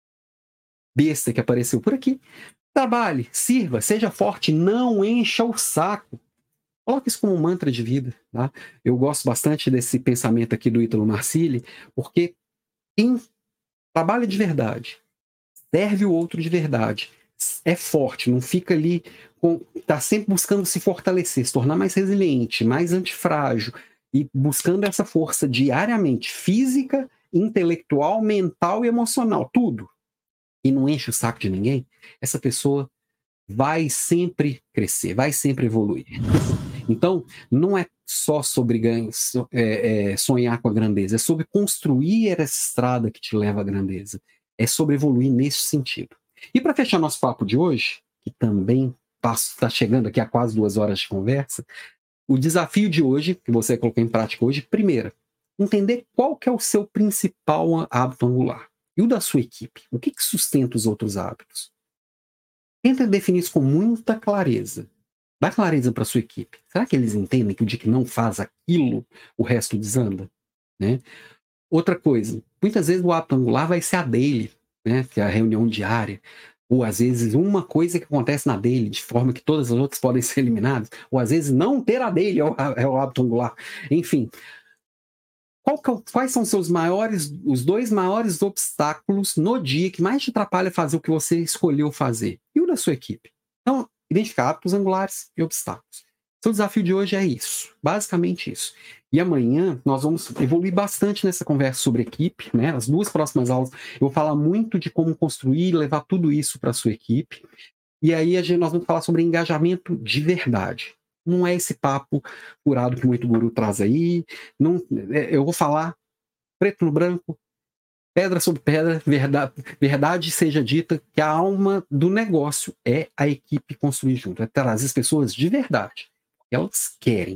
besta que apareceu por aqui, trabalhe, sirva, seja forte, não encha o saco. Coloque isso como um mantra de vida, tá? Eu gosto bastante desse pensamento aqui do Ítalo Marcilli, porque quem trabalha de verdade, serve o outro de verdade, é forte, não fica ali, com, tá sempre buscando se fortalecer, se tornar mais resiliente, mais antifrágil, e buscando essa força diariamente, física, intelectual, mental e emocional, tudo, e não enche o saco de ninguém, essa pessoa vai sempre crescer, vai sempre evoluir. Então, não é só sobre ganhos, é, é, sonhar com a grandeza, é sobre construir essa estrada que te leva à grandeza. É sobre evoluir nesse sentido. E para fechar nosso papo de hoje, que também está chegando aqui a quase duas horas de conversa, o desafio de hoje, que você colocou em prática hoje, primeiro, entender qual que é o seu principal hábito angular. E o da sua equipe. O que, que sustenta os outros hábitos? Tenta definir isso com muita clareza. Dá clareza para sua equipe. Será que eles entendem que o dia que não faz aquilo, o resto desanda? Né? Outra coisa, muitas vezes o hábito angular vai ser a daily, né? Que é a reunião diária. Ou às vezes uma coisa que acontece na daily, de forma que todas as outras podem ser eliminadas. Ou às vezes não ter a daily é o, é o hábito angular. Enfim, qual, quais são os seus maiores, os dois maiores obstáculos no dia que mais te atrapalha fazer o que você escolheu fazer? E o da sua equipe? Então, identificar hábitos angulares e obstáculos. Seu desafio de hoje é isso, basicamente isso. E amanhã nós vamos evoluir bastante nessa conversa sobre equipe, né? As duas próximas aulas eu vou falar muito de como construir e levar tudo isso para a sua equipe. E aí a gente, nós vamos falar sobre engajamento de verdade. Não é esse papo furado que muito guru traz aí. Não, eu vou falar preto no branco, pedra sobre pedra, verdade, verdade seja dita, que a alma do negócio é a equipe construir junto, é trazer as pessoas de verdade, porque elas querem,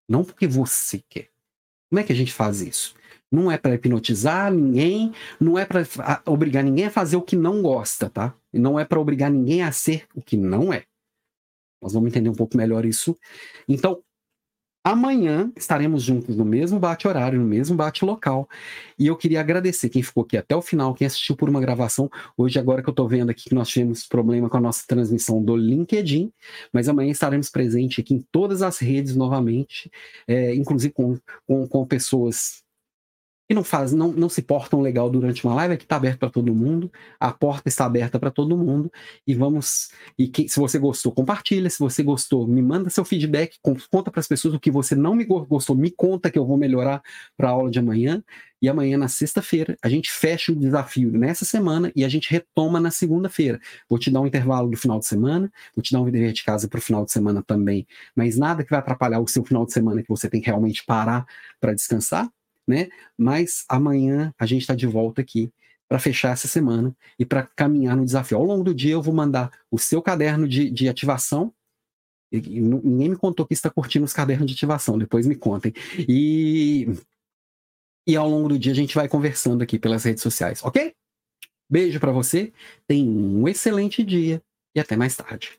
não porque você quer. Como é que a gente faz isso? Não é para hipnotizar ninguém, não é para obrigar ninguém a fazer o que não gosta, tá? E não é para obrigar ninguém a ser o que não é. Nós vamos entender um pouco melhor isso. Então, amanhã estaremos juntos no mesmo bate-horário, no mesmo bate-local. E eu queria agradecer quem ficou aqui até o final, quem assistiu por uma gravação. Hoje, agora que eu estou vendo aqui que nós tivemos problema com a nossa transmissão do LinkedIn, mas amanhã estaremos presentes aqui em todas as redes novamente, é, inclusive com, com, com pessoas que não fazem, não, não se portam legal durante uma live, que está aberto para todo mundo, a porta está aberta para todo mundo, e vamos, e que, se você gostou, compartilha, se você gostou, me manda seu feedback, conta para as pessoas o que você não me gostou, me conta que eu vou melhorar para a aula de amanhã, e amanhã, na sexta-feira, a gente fecha o desafio nessa semana, e a gente retoma na segunda-feira. Vou te dar um intervalo do final de semana, vou te dar um dever de casa para o final de semana também, mas nada que vai atrapalhar o seu final de semana, que você tem que realmente parar para descansar, né? Mas amanhã a gente está de volta aqui para fechar essa semana e para caminhar no desafio. Ao longo do dia eu vou mandar o seu caderno de, de ativação. E, e, ninguém me contou que está curtindo os cadernos de ativação, depois me contem. E, e ao longo do dia a gente vai conversando aqui pelas redes sociais, ok? Beijo para você, tenha um excelente dia e até mais tarde.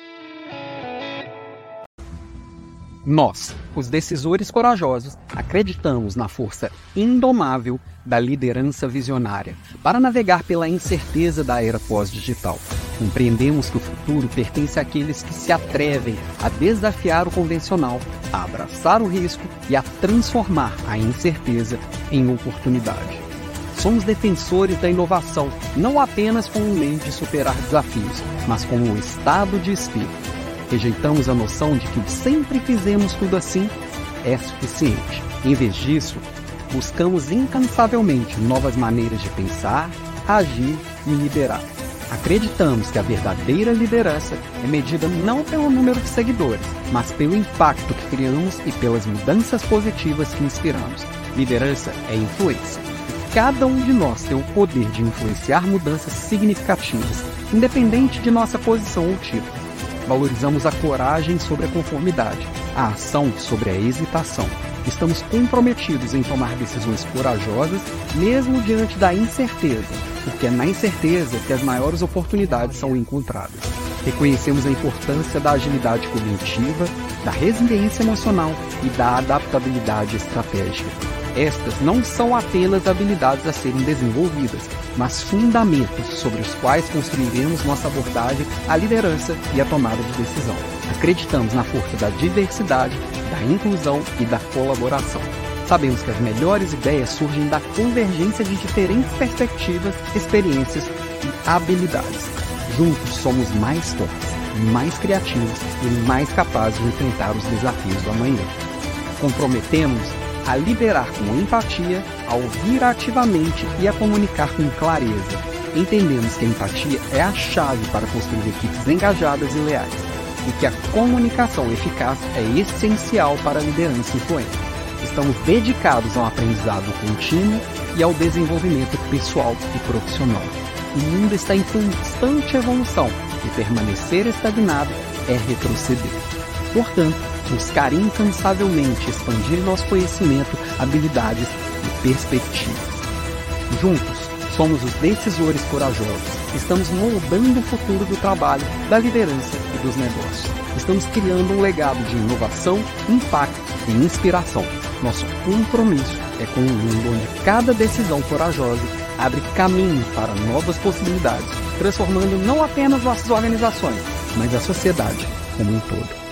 Nós, os decisores corajosos, acreditamos na força indomável da liderança visionária para navegar pela incerteza da era pós-digital. Compreendemos que o futuro pertence àqueles que se atrevem a desafiar o convencional, a abraçar o risco e a transformar a incerteza em oportunidade. Somos defensores da inovação, não apenas como um meio de superar desafios, mas como um estado de espírito. Rejeitamos a noção de que sempre fizemos tudo assim é suficiente. Em vez disso, buscamos incansavelmente novas maneiras de pensar, agir e liderar. Acreditamos que a verdadeira liderança é medida não pelo número de seguidores, mas pelo impacto que criamos e pelas mudanças positivas que inspiramos. Liderança é influência. E cada um de nós tem o poder de influenciar mudanças significativas, independente de nossa posição ou título. Valorizamos a coragem sobre a conformidade, a ação sobre a hesitação. Estamos comprometidos em tomar decisões corajosas, mesmo diante da incerteza, porque é na incerteza que as maiores oportunidades são encontradas. Reconhecemos a importância da agilidade cognitiva, da resiliência emocional e da adaptabilidade estratégica. Estas não são apenas habilidades a serem desenvolvidas, mas fundamentos sobre os quais construiremos nossa abordagem à liderança e à tomada de decisão. Acreditamos na força da diversidade, da inclusão e da colaboração. Sabemos que as melhores ideias surgem da convergência de diferentes perspectivas, experiências e habilidades. Juntos somos mais fortes, mais criativos e mais capazes de enfrentar os desafios do amanhã. Comprometemos a liderar com empatia, a ouvir ativamente e a comunicar com clareza. Entendemos que a empatia é a chave para construir equipes engajadas e leais, e que a comunicação eficaz é essencial para a liderança influente. Estamos dedicados ao aprendizado contínuo e ao desenvolvimento pessoal e profissional. O mundo está em constante evolução e permanecer estagnado é retroceder. Portanto, buscar incansavelmente expandir nosso conhecimento, habilidades e perspectivas. Juntos, somos os decisores corajosos. Estamos moldando o futuro do trabalho, da liderança e dos negócios. Estamos criando um legado de inovação, impacto e inspiração. Nosso compromisso é com um mundo onde cada decisão corajosa abre caminho para novas possibilidades, transformando não apenas nossas organizações, mas a sociedade como um todo.